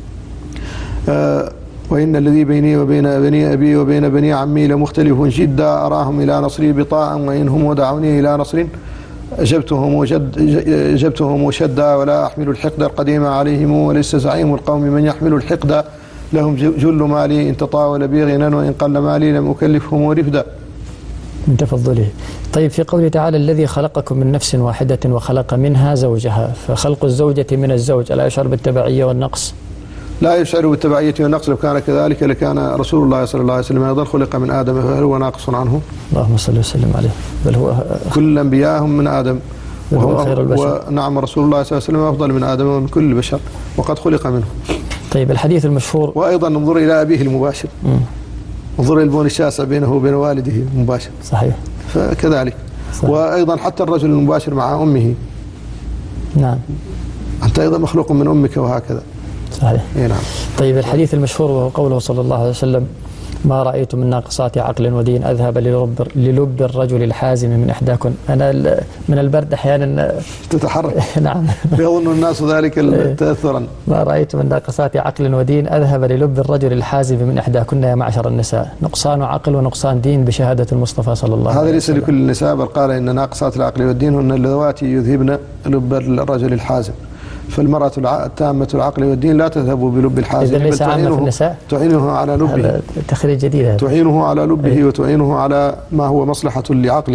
آه وإن الذي بيني وبين بني أبي وبين بني عمي لمختلف جدا أراهم إلى نصري بطاء وإنهم ودعوني إلى نصر أجبتهم وشد أجبتهم وشدا ولا أحمل الحقد القديم عليهم وليس زعيم القوم من يحمل الحقد لهم جل مالي إن تطاول بي غنى وإن قل مالي لم أكلفهم ورفدا من تفضله. طيب في قوله تعالى الذي خلقكم من نفس واحدة وخلق منها زوجها، فخلق الزوجة من الزوج ألا يشعر بالتبعية والنقص؟ لا يشعر بالتبعية والنقص، لو كان كذلك لكان رسول الله صلى الله عليه وسلم أيضا خلق من آدم فهل هو ناقص عنه؟ اللهم صل وسلم عليه. بل هو كل الأنبياء هم من آدم وهو خير البشر. ونعم رسول الله صلى الله عليه وسلم أفضل من آدم ومن كل البشر وقد خلق منه. طيب الحديث المشهور. وأيضا انظر إلى أبيه المباشر، انظر إلى البون الشاسع بينه وبين والده المباشر. صحيح. فكذلك صحيح. وأيضا حتى الرجل المباشر مع أمه. نعم. أنت أيضا مخلوق من أمك وهكذا. صحيح. نعم. طيب الحديث المشهور وهو قوله صلى الله عليه وسلم ما رأيت من ناقصات عقل ودين أذهب للب, للب الرجل الحازم من إحداكن. أنا من البرد أحيانا تتحرك. نعم. يظن الناس ذلك تأثرا. ما رأيت من ناقصات عقل ودين أذهب للب الرجل الحازم من إحداكن يا معشر النساء، نقصان عقل ونقصان دين بشهادة المصطفى صلى الله عليه وسلم. هذا ليس لكل النساء، بل قال إن ناقصات العقل والدين هن اللواتي يذهبن لب الرجل الحازم، فالمرأة التامة العقل والدين لا تذهب بلب الحازم، إذن ليس عامة في النساء، تعينه على لبه. هذا تخريج جديد هذا. تعينه على لبه أي. وتعينه على ما هو مصلحة لعقله.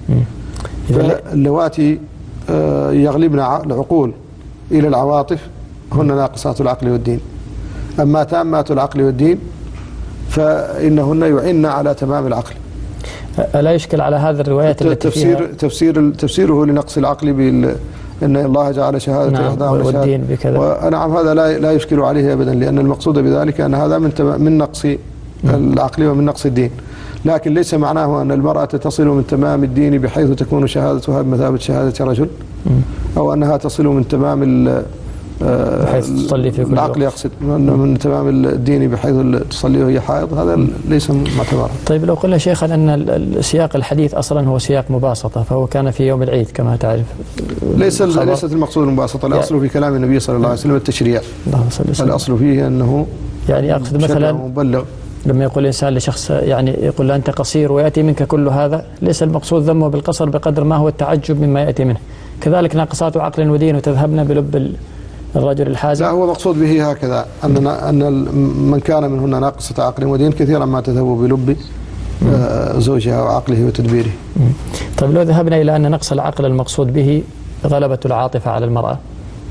فاللواتي يغلبن العقول إلى العواطف هن ناقصات العقل والدين، أما تامات العقل والدين فإنهن يعين على تمام العقل. ألا يشكل على هذه الروايات التي تفسير فيها تفسير تفسيره لنقص العقل بال إن الله جعل شهادة نعم إحداهما والدين بكذا، ونعم هذا لا لا يشكل عليه أبدا، لأن المقصود بذلك أن هذا من من نقص العقل ومن نقص الدين، لكن ليس معناه أن المرأة تصل من تمام الدين بحيث تكون شهادتها بمثابة شهادة رجل، أو أنها تصل من تمام بحيث تصلي في كل العقل وقت. يقصد من تمام الدين بحيث تصلي وهي حائض، هذا ليس معتبرا. طيب لو قلنا شيخا أن سياق الحديث أصلا هو سياق مباسطة، فهو كان في يوم العيد كما تعرف. ليس ليست المقصود المباسطة، الأصل في كلام النبي صلى الله عليه وسلم التشريع. الأصل فيه أنه يعني أقصد مثلا مبلغ. لما يقول الإنسان لشخص يعني يقول له أنت قصير ويأتي منك كل هذا، ليس المقصود ذمه بالقصر بقدر ما هو التعجب مما يأتي منه. كذلك ناقصات عقل ودين وتذهبن بلب الرجل الحازم. لا هو مقصود به هكذا أن أن من كان منهن ناقصة عقل ودين كثيرا ما تذهب بلب زوجها وعقله وتدبيره. طيب لو ذهبنا إلى أن نقص العقل المقصود به غلبة العاطفة على المرأة،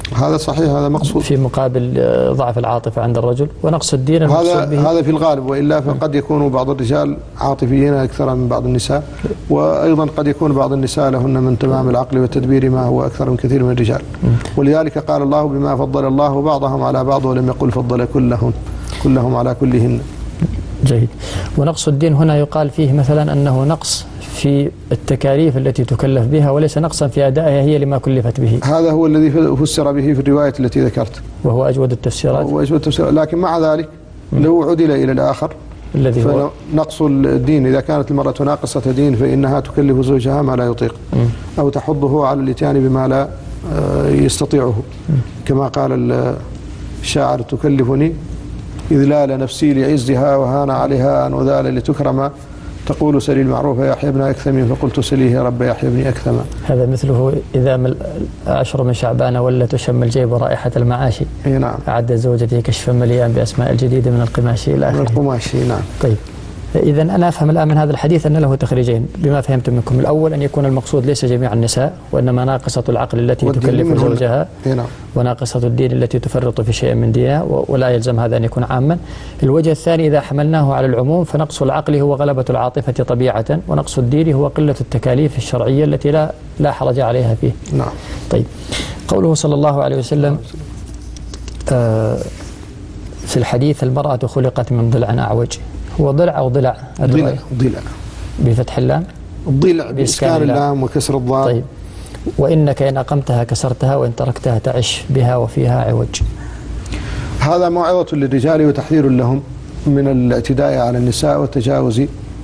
هذا صحيح، هذا مقصود في مقابل ضعف العاطفة عند الرجل، ونقص الدين هذا به. هذا في الغالب، وإلا فقد يكون بعض الرجال عاطفيين أكثر من بعض النساء، وأيضا قد يكون بعض النساء لهن من تمام العقل والتدبير ما هو أكثر من كثير من الرجال. ولذلك قال الله بما فضل الله بعضهم على بعض، ولم يقل فضل كلهم كلهم على كلهن. جيد. ونقص الدين هنا يقال فيه مثلا أنه نقص في التكاليف التي تكلف بها، وليس نقصا في أدائها هي لما كلفت به. هذا هو الذي فسر به في الرواية التي ذكرت، وهو أجود التفسيرات. وهو أجود التفسيرات. لكن مع ذلك لو عدل إلى الآخر الذي هو نقص الدين، إذا كانت المرأة ناقصة دين فإنها تكلف زوجها ما لا يطيق، أو تحضه على الاتيان بما لا يستطيعه، كما قال الشاعر: تكلفني إذلال نفسي لعزها، وهان عليها أن أذال لتكرم، تقول سلي المعروف يا يحيى بن أكثم، فقلت سليه يا رب يحيى بن أكثم. هذا مثله إذا من عشر من شعبان ولا تشم الجيب رائحة المعاشي. اي نعم. أعد زوجته كشفا مليئا بأسماء الجديدة من القماشي إلى آخره. من القماشي نعم. طيب، إذا أنا أفهم الآن من هذا الحديث أن له تخريجين بما فهمت منكم. الأول أن يكون المقصود ليس جميع النساء، وإنما ناقصة العقل التي تكلف زوجها، نعم. وناقصة الدين التي تفرط في شيء من دينها، ولا يلزم هذا أن يكون عاما. الوجه الثاني إذا حملناه على العموم فنقص العقل هو غلبة العاطفة طبيعة، ونقص الدين هو قلة التكاليف الشرعية التي لا لا حرج عليها فيه. نعم. طيب، قوله صلى الله عليه وسلم آه في الحديث: المرأة خلقت من ضلع أعوج. هو ضلع أو ضلع؟ ضلع. ضلع بفتح اللام. الضلع بإسكان اللام وكسر الضاد. طيب. وإنك إن أقمتها كسرتها، وإن تركتها تعش بها وفيها عوج. هذا موعظة للرجال وتحذير لهم من الاعتداء على النساء والتجاوز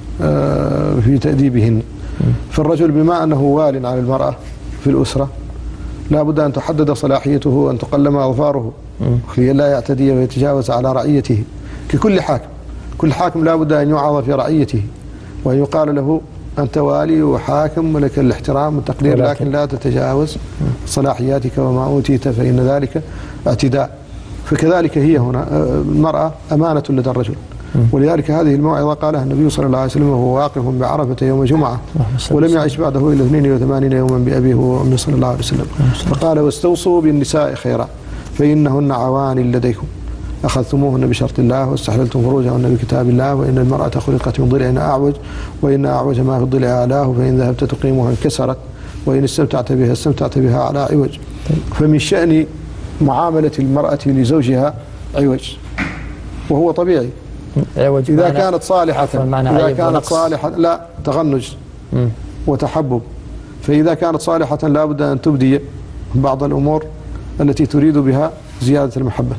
في تأديبهن. فالرجل بما أنه وال على المرأة في الأسرة لا بد أن تحدد صلاحيته وأن تقلم أظفاره لئلا يعتدي ويتجاوز على رعيته، ككل حاكم. كل حاكم لا بد أن يوعظ في رعيته، وأن يقال له أنت والي وحاكم ولك الاحترام والتقدير، لكن لا تتجاوز صلاحياتك وما أوتيت، فإن ذلك اعتداء. فكذلك هي هنا المرأة أمانة لدى الرجل، ولذلك هذه الموعظة قالها النبي صلى الله عليه وسلم وهو واقف بعرفة يوم جمعة، ولم يعش بعده إلا اثنين وثمانين يوما بأبيه وأمه صلى الله عليه وسلم، فقال: واستوصوا بالنساء خيرا فإنهن عوان لديكم، أخذتموهن بشرط الله واستحللتم فروجهن بكتاب الله، وإن المرأة خلقت من ضلع أعوج، وإن أعوج ما في الضلع أعلاه، فإن ذهبت تقيمها انكسرت، وإن استمتعت بها استمتعت بها على عوج. فمن شأن معاملة المرأة لزوجها عوج، وهو طبيعي إذا كانت صالحة. إذا كانت صالحة لا تغنج وتحبب، فإذا كانت صالحة لا بد أن تبدي بعض الأمور التي تريد بها زيادة المحبة،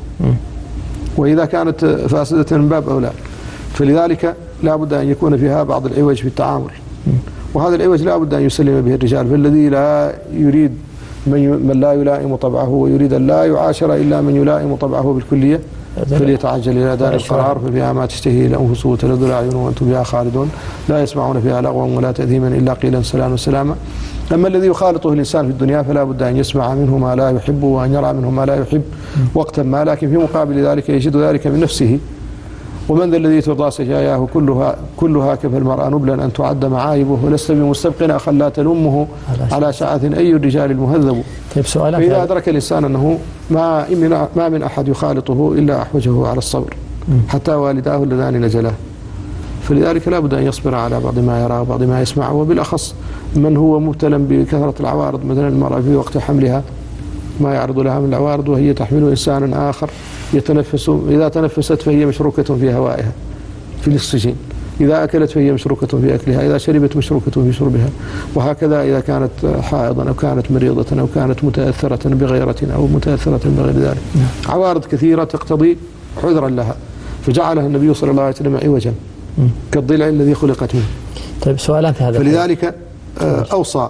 وإذا كانت فاسدة من باب أولى. فلذلك لا بد أن يكون فيها بعض العوج في التعامل، وهذا العوج لا بد أن يسلم به الرجال. فالذي لا يريد من لا يلائم طبعه ويريد أن لا يعاشر إلا من يلائم طبعه بالكلية فليتعجل إلى دار القرار، ففيها ما تشتهي الأنفس وتلذ الأعين وأنتم بها خالدون، لا يسمعون فيها لغوا ولا تأثيما إلا قيلا سلاما سلاما. أما الذي يخالطه الإنسان في الدنيا فلا بد أن يسمع منه ما لا يحب وأن يرى منه ما لا يحب وقتا ما، لكن في مقابل ذلك يجد ذلك من نفسه. ومن ذا الذي ترضى سجاياه كلها كلها كفى المرأة نبلا أن تعد معايبه، ولست بمستبق أخا لا تلمه على ساعة أي الرجال المهذب. طيب، سؤالا. فإذا أدرك الإنسان أنه ما من ما من أحد يخالطه إلا أحوجه على الصبر، حتى والداه اللذان نزلاه، فلذلك لا بد أن يصبر على بعض ما يرى وبعض ما يسمع، وبالأخص من هو مبتلى بكثرة العوارض، مثلا المرأة في وقت حملها ما يعرض لها من العوارض وهي تحمل إنسانا آخر يتنفس، إذا تنفست فهي مشروكة في هوائها في الأكسجين، إذا أكلت فهي مشروكة في أكلها، إذا شربت مشروكة في شربها، وهكذا إذا كانت حائضا أو كانت مريضة أو كانت متأثرة بغيرة أو متأثرة بغير ذلك. عوارض كثيرة تقتضي عذرا لها، فجعلها النبي صلى الله عليه وسلم عوجا كالضلع الذي خلقت منه. طيب، سؤالان في هذا. فلذلك أوصى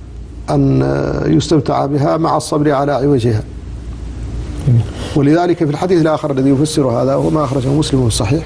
أن يستمتع بها مع الصبر على عوجها. ولذلك في الحديث الآخر الذي يفسر هذا وهو ما أخرجه مسلم في الصحيح،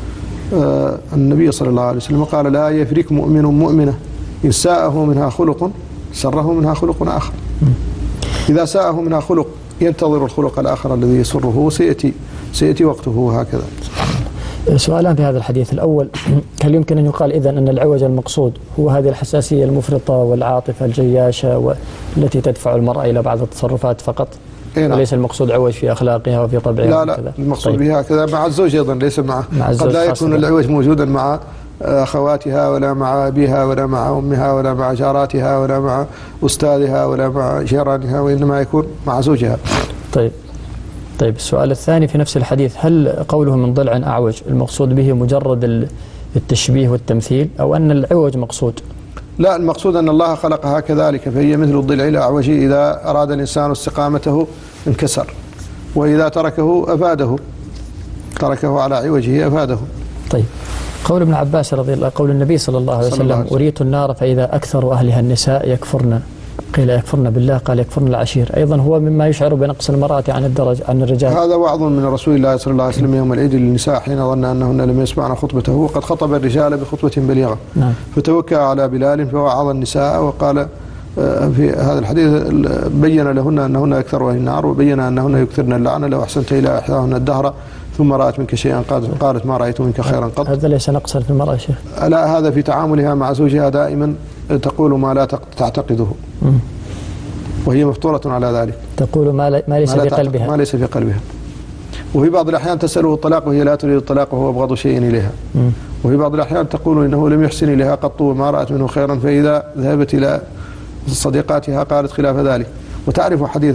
النبي صلى الله عليه وسلم قال: لا يفرك مؤمن مؤمنة إن ساءه منها خلق سره منها خلق آخر. إذا ساءه منها خلق ينتظر الخلق الآخر الذي يسره، وسيأتي سيأتي وقته، وهكذا. سؤالان في هذا الحديث. الأول: هل يمكن أن يقال إذن أن العوج المقصود هو هذه الحساسية المفرطة والعاطفة الجياشة والتي تدفع المرأة إلى بعض التصرفات فقط؟ نعم. وليس المقصود عوج في أخلاقها وفي طبعها. لا لا كذا. المقصود طيب. بها كذا مع الزوج أيضا ليس مع, مع قد لا يكون العوج موجودا مع أخواتها ولا مع أبيها ولا مع أمها ولا مع جاراتها ولا مع أستاذها ولا مع جيرانها، وإنما يكون مع زوجها. طيب طيب السؤال الثاني في نفس الحديث، هل قوله من ضلع أعوج المقصود به مجرد التشبيه والتمثيل أو أن العوج مقصود؟ لا، المقصود أن الله خلقها كذلك، فهي مثل الضلع الأعوج، إذا أراد الإنسان استقامته انكسر، وإذا تركه أفاده، تركه على عوجه أفاده. طيب قول ابن عباس رضي الله، قول النبي صلى الله عليه وسلم: أريت النار فإذا أكثر أهلها النساء يكفرن، قيل يكفرن بالله، قال يكفرن العشير، أيضا هو مما يشعر بنقص المرأة عن الدرجة عن الرجال. هذا وعظ من رسول الله صلى الله عليه وسلم يوم العيد للنساء حين ظن أنهن لم يسمعن خطبته، وقد خطب الرجال بخطبة بليغة. نعم. فتوكى على بلال فوعظ النساء وقال في هذا الحديث بين لهن أنهن أكثر أهل النار، وبين أنهن يكثرن اللعنة لو أحسنت إلى إحداهن الدهر ثم رأت منك شيئا قالت ما رأيت منك خيرا قط. هذا ليس نقصا في المرأة شيخ؟ لا، هذا في تعاملها مع زوجها دائما تقول ما لا تعتقده، وهي مفطورة على ذلك، تقول ما, ما ليس في قلبها ما ليس في قلبها. وفي بعض الأحيان تسأله الطلاق وهي لا تريد الطلاق وهو أبغض شيء إليها. م. وفي بعض الأحيان تقول إنه لم يحسن إليها قط وما رأت منه خيرا، فإذا ذهبت إلى صديقاتها قالت خلاف ذلك. وتعرف حديث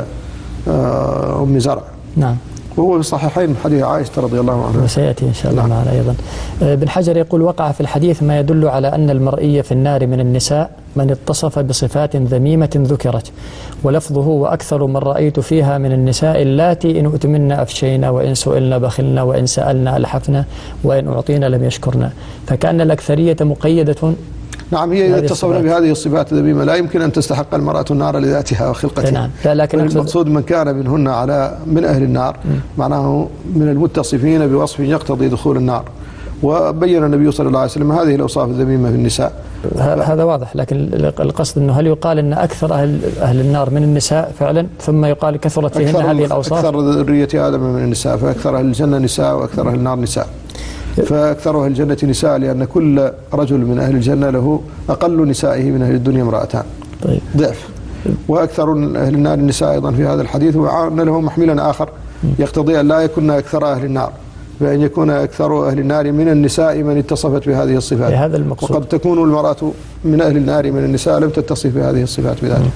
أم زرع. نعم. وهو في الصحيحين حديث عائشة رضي الله عنها، وسيأتي إن شاء الله نعم. معنا أيضا. ابن حجر يقول: وقع في الحديث ما يدل على أن المرئي في النار من النساء من اتصف بصفات ذميمة ذكرت، ولفظه: وأكثر من رأيت فيها من النساء اللاتي إن أؤتمن أفشينا وإن سئلنا بخلنا وإن سألنا ألحفنا وإن أعطينا لم يشكرنا، فكأن الأكثرية مقيدة. نعم، هي إذا اتصفنا بهذه الصفات الذميمة لا يمكن أن تستحق المرأة النار لذاتها وخلقتها. نعم. لكن المقصود من كان منهن على من أهل النار م. معناه من المتصفين بوصف يقتضي دخول النار، وبين النبي صلى الله عليه وسلم هذه الأوصاف الذميمة في النساء. هذا واضح، لكن القصد أنه هل يقال أن أكثر أهل, أهل النار من النساء فعلا، ثم يقال كثرت فيهن هذه الأوصاف؟ أكثر ذرية آدم من النساء، فأكثر أهل الجنة نساء وأكثر أهل النار نساء. فأكثر أهل الجنة نساء لأن كل رجل من أهل الجنة له أقل نسائه من أهل الدنيا امرأتان. طيب. ضعف. وأكثر أهل النار النساء أيضا في هذا الحديث، وأن له محملا آخر يقتضي أن لا يكون أكثر أهل النار، بأن يكون أكثر أهل النار من النساء من اتصفت بهذه الصفات. هذا المقصود. وقد تكون المرأة من أهل النار من النساء لم تتصف بهذه الصفات بذلك.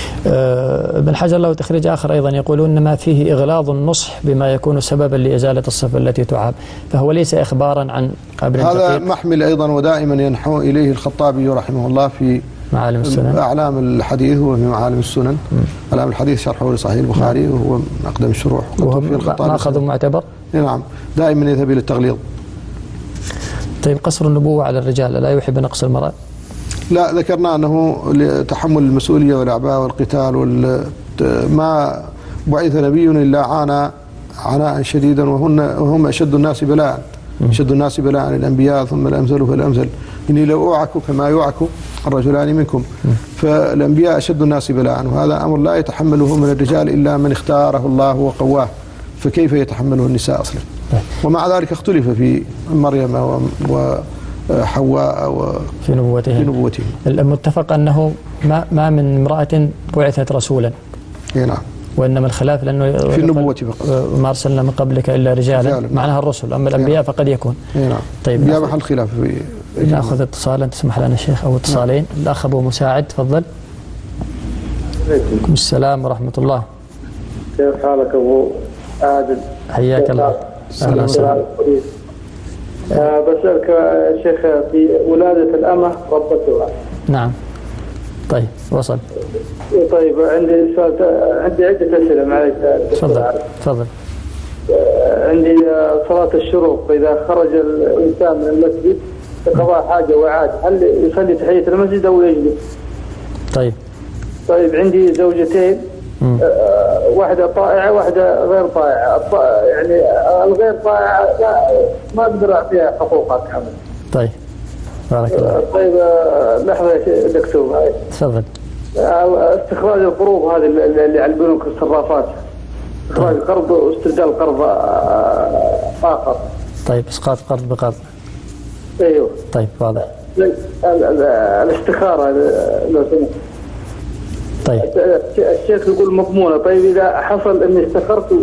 ابن حجر له تخريج آخر أيضا يقولون إنما فيه إغلاظ النصح بما يكون سببا لإزالة الصفة التي تعاب، فهو ليس إخبارا عن قبل هذا محمل أيضا، ودائما ينحو إليه الخطابي رحمه الله في معالم السنن، أعلام الحديث، وفي معالم السنن. أعلام الحديث شرحه لصحيح البخاري وهو من أقدم الشروح، وهو ما أخذوا معتبر. نعم، دائما يذهب إلى التغليظ. طيب قصر النبوة على الرجال لا يحب نقص المرأة؟ لا، ذكرنا أنه لتحمل المسؤولية والأعباء والقتال وما بعث نبي إلا عانى عناء شديدا، وهن وهم أشد الناس بلاء، أشد الناس بلاء الأنبياء ثم الأمثل فالأمثل. إني لو أوعك كما يوعك الرجلان منكم، فالأنبياء أشد الناس بلاء، وهذا أمر لا يتحمله من الرجال إلا من اختاره الله وقواه، فكيف يتحمله النساء أصلا؟ ومع ذلك اختلف في مريم و حواء و في نبوته. في نبوته المتفق أنه ما ما من امرأة بعثت رسولا. نعم. وإنما الخلاف لأنه في النبوة فقط، ما أرسلنا من قبلك إلا رجالا، معناها الرسل، أما الأنبياء فقد يكون. نعم. طيب يا محل خلاف. نأخذ اتصالا تسمح لنا شيخ أو اتصالين. الأخ أبو مساعد تفضل. عليكم السلام ورحمة الله. كيف حالك أبو عادل؟ حياك الله. أهلا وسهلا. أه بسألك يا شيخ في ولادة الأمة ربتها. نعم. طيب وصل. طيب عندي سؤال، عندي عدة أسئلة معلش. تفضل تفضل. عندي صلاة الشروق، إذا خرج الإنسان من المسجد لقضاء حاجة وعاد، هل يصلي تحية المسجد أو يجلس؟ طيب. طيب عندي زوجتين، أه واحدة طائعة واحدة غير طائعة، يعني الغير طائعة ما أقدر أعطيها حقوقها كاملة. طيب بارك الله. طيب لحظة يا دكتور. تفضل. استخراج القروض هذه اللي على البنوك الصرافات، استخراج قرض واستبدال قرض آخر. طيب اسقاط قرض بقرض. ايوه. طيب واضح. الاستخارة لو سمحت. طيب الشيخ يقول مضمونة. طيب إذا حصل إني استخرت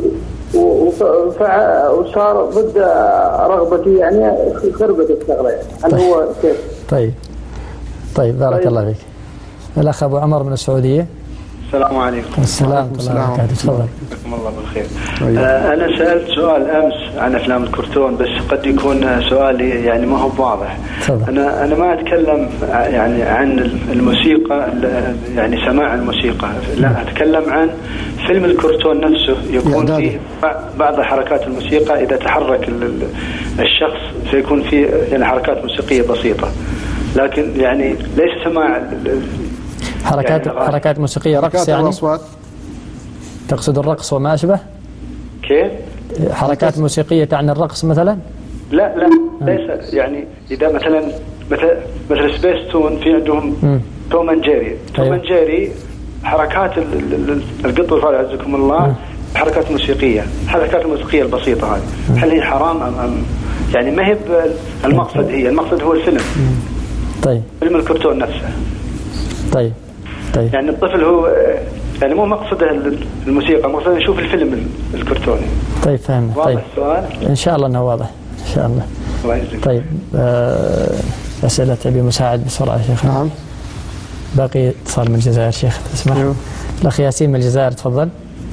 وصار ضد رغبتي يعني خربت الشغلة يعني هل طيب. هو كيف؟ طيب طيب بارك طيب. الله فيك. الأخ أبو عمر من السعودية. السلام عليكم. السلام ورحمة الله وبركاته. تفضل. جزاكم الله بالخير. آه أنا سألت سؤال أمس عن أفلام الكرتون بس قد يكون سؤالي يعني ما هو واضح. أنا أنا ما أتكلم يعني عن الموسيقى يعني سماع الموسيقى، لا أتكلم عن فيلم الكرتون نفسه يكون فيه بعض حركات الموسيقى إذا تحرك الشخص سيكون فيه يعني حركات موسيقية بسيطة، لكن يعني ليس سماع حركات يعني حركات موسيقية رقص يعني الأصوات. تقصد الرقص وما أشبه؟ كيف؟ حركات موسيقية تعني الرقص مثلا؟ لا لا ليس يعني إذا مثلا مثل مثل سبيس تون في عندهم توم اند جيري، توم اند جيري حركات القط والفار عزكم الله حركات موسيقية، حركات الموسيقية البسيطة هذه هل هي حرام أم أم يعني ما هي المقصد، هي المقصد هو الفيلم. طيب فيلم الكرتون نفسه. طيب طيب يعني الطفل هو يعني مو مقصده الموسيقى، مقصده يشوف الفيلم الكرتوني. طيب فهمنا. واضح طيب السؤال؟ إن شاء الله أنه واضح إن شاء الله. الله يجزيك. طيب آه أسئلة أبي مساعد بسرعة يا شيخ. نعم. باقي اتصال من الجزائر شيخ تسمح؟ أيوه. الأخ ياسين من الجزائر تفضل.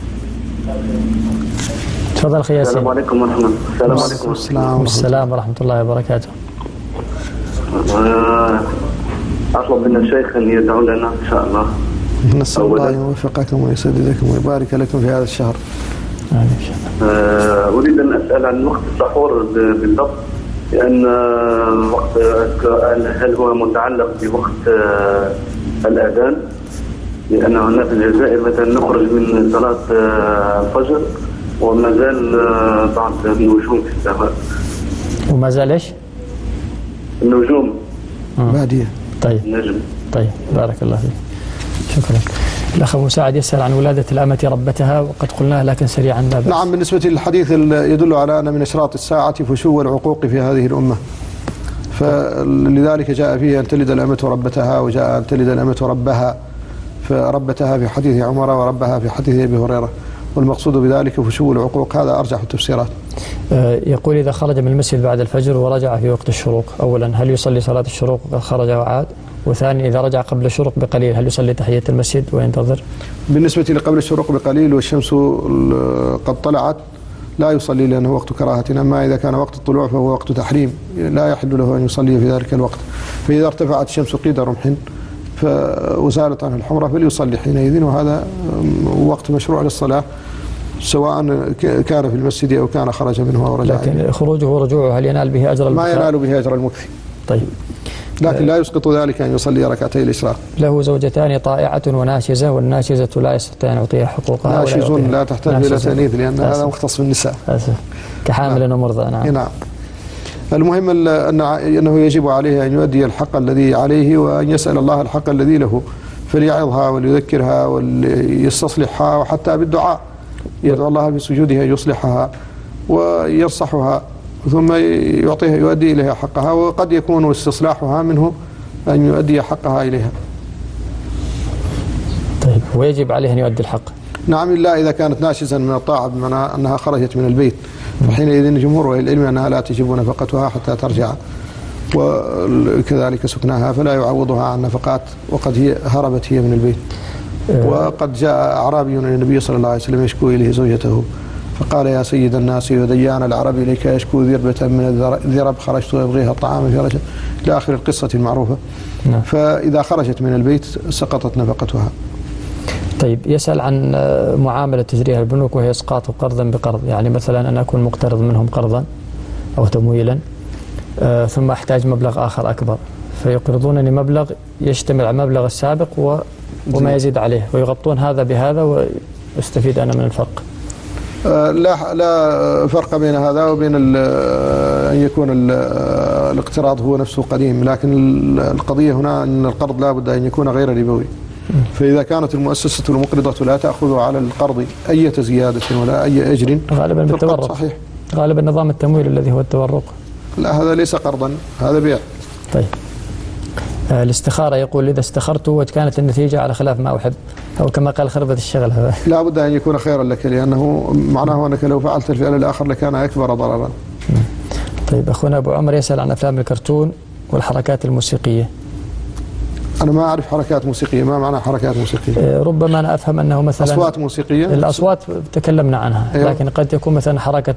تفضل أخي ياسين. السلام عليكم ورحمة الله. السلام عليكم. السلام السلام ورحمة الله وبركاته. أطلب من الشيخ أن يدعو لنا إن شاء الله. نسأل الله يوفقكم ويسددكم ويبارك لكم في هذا الشهر. أريد أن أسأل عن وقت السحور بالضبط، لأن وقت هل هو متعلق بوقت الأذان؟ لأن هنا في الجزائر مثلا نخرج من صلاة الفجر وما زال بعض النجوم في السماء. وما زال إيش؟ النجوم. بادية. طيب. النجم. طيب بارك الله فيك. شكرا. الأخ مساعد يسأل عن ولادة الأمة ربتها وقد قلناها لكن سريعا لا بأس. نعم. بالنسبة للحديث يدل على أن من إشراط الساعة فشو العقوق في هذه الأمة، فلذلك جاء فيه أن تلد الأمة ربتها وجاء أن تلد الأمة ربها، فربتها في حديث عمر وربها في حديث أبي هريرة، والمقصود بذلك فشو العقوق. هذا أرجح التفسيرات. يقول إذا خرج من المسجد بعد الفجر ورجع في وقت الشروق، أولا هل يصلي صلاة الشروق وقد خرج وعاد؟ وثاني إذا رجع قبل الشروق بقليل هل يصلي تحية المسجد وينتظر؟ بالنسبة لقبل الشروق بقليل والشمس قد طلعت لا يصلي لأنه وقت كراهة، أما إذا كان وقت الطلوع فهو وقت تحريم لا يحل له أن يصلي في ذلك الوقت. فإذا ارتفعت الشمس قيد رمح وزالت عنه الحمرة فليصلي حينئذ، وهذا وقت مشروع للصلاة سواء كان في المسجد أو كان خرج منه أو رجع. لكن خروجه ورجوعه هل ينال به أجر المكثي؟ ما ينال به أجر المكثي. طيب. لكن لا يسقط ذلك أن يصلي ركعتي الإشراق. له زوجتان طائعة وناشزة، والناشزة لا يستطيع أن يعطيها حقوقها. ناشزون لا تحتاج إلى تأنيث لأن هذا مختص بالنساء. كحامل ومرضى. نعم. نعم. المهم أنه يجب عليه أن يؤدي الحق الذي عليه وأن يسأل الله الحق الذي له، فليعظها وليذكرها وليستصلحها، وحتى بالدعاء يدعو الله بسجودها أن يصلحها وينصحها ثم يعطيها يؤدي إليها حقها، وقد يكون استصلاحها منه أن يؤدي حقها إليها. طيب ويجب عليه أن يؤدي الحق. نعم إلا إذا كانت ناشزا من الطاعة بمعنى أنها خرجت من البيت، فحينئذ جمهور أهل العلم أنها لا تجب نفقتها حتى ترجع، وكذلك سكناها فلا يعوضها عن نفقات وقد هي هربت هي من البيت. وقد جاء أعرابي إلى النبي صلى الله عليه وسلم يشكو إليه زوجته فقال يا سيد الناس وديان العرب إليك يشكو ذربة من الذرب خرجت أبغيها الطعام في رجل إلى آخر القصة المعروفة. نعم. فإذا خرجت من البيت سقطت نفقتها. طيب يسأل عن معاملة تجريها البنوك وهي إسقاط قرضا بقرض، يعني مثلا أنا أكون مقترض منهم قرضا أو تمويلا آه ثم أحتاج مبلغ آخر أكبر فيقرضونني مبلغ يشتمل على المبلغ السابق و وما يزيد عليه ويغطون هذا بهذا واستفيد أنا من الفرق. آه لا لا فرق بين هذا وبين أن يكون الاقتراض هو نفسه قديم، لكن القضية هنا أن القرض لا بد أن يكون غير ربوي. فإذا كانت المؤسسة المقرضة لا تأخذ على القرض أي زيادة ولا أي أجر غالبا بالتورق. صحيح. غالبا نظام التمويل الذي هو التورق. لا هذا ليس قرضا، هذا بيع. طيب الاستخارة يقول إذا استخرت وكانت النتيجة على خلاف ما أحب أو كما قال خربة الشغل هذا لا بد أن يكون خيرا لك لأنه معناه أنك لو فعلت الفعل الآخر لكان أكبر ضررا. طيب أخونا أبو عمر يسأل عن أفلام الكرتون والحركات الموسيقية. أنا ما أعرف حركات موسيقية، ما معنى حركات موسيقية؟ ربما أنا أفهم أنه مثلا أصوات موسيقية. الأصوات تكلمنا عنها. أيوه. لكن قد يكون مثلا حركة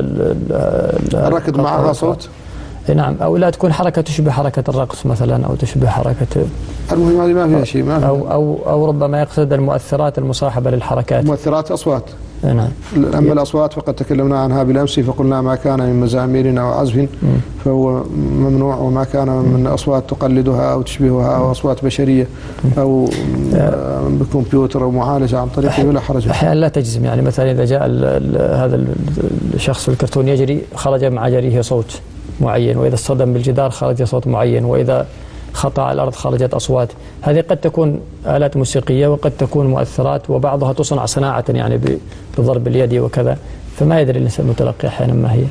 الركض معها صوت. نعم، أو لا تكون حركة تشبه حركة الرقص مثلا أو تشبه حركة. المهم هذه ما فيها شيء ما فيها. أو أو أو ربما يقصد المؤثرات المصاحبة للحركات. مؤثرات أصوات. نعم. أما الأصوات فقد تكلمنا عنها بالأمس فقلنا ما كان من مزامير أو عزف فهو ممنوع، وما كان من أصوات تقلدها أو تشبهها أو أصوات بشرية أو بكمبيوتر أو معالجة عن طريقه ولا حرج. أحيانا لا تجزم، يعني مثلا إذا جاء هذا الشخص الكرتون يجري خرج مع جريه صوت معين، وإذا اصطدم بالجدار خرج صوت معين، وإذا خطأ على الأرض خرجت أصوات. هذه قد تكون آلات موسيقية وقد تكون مؤثرات، وبعضها تصنع صناعة يعني بضرب اليد وكذا، فما يدري الإنسان المتلقي أحيانا ما هي.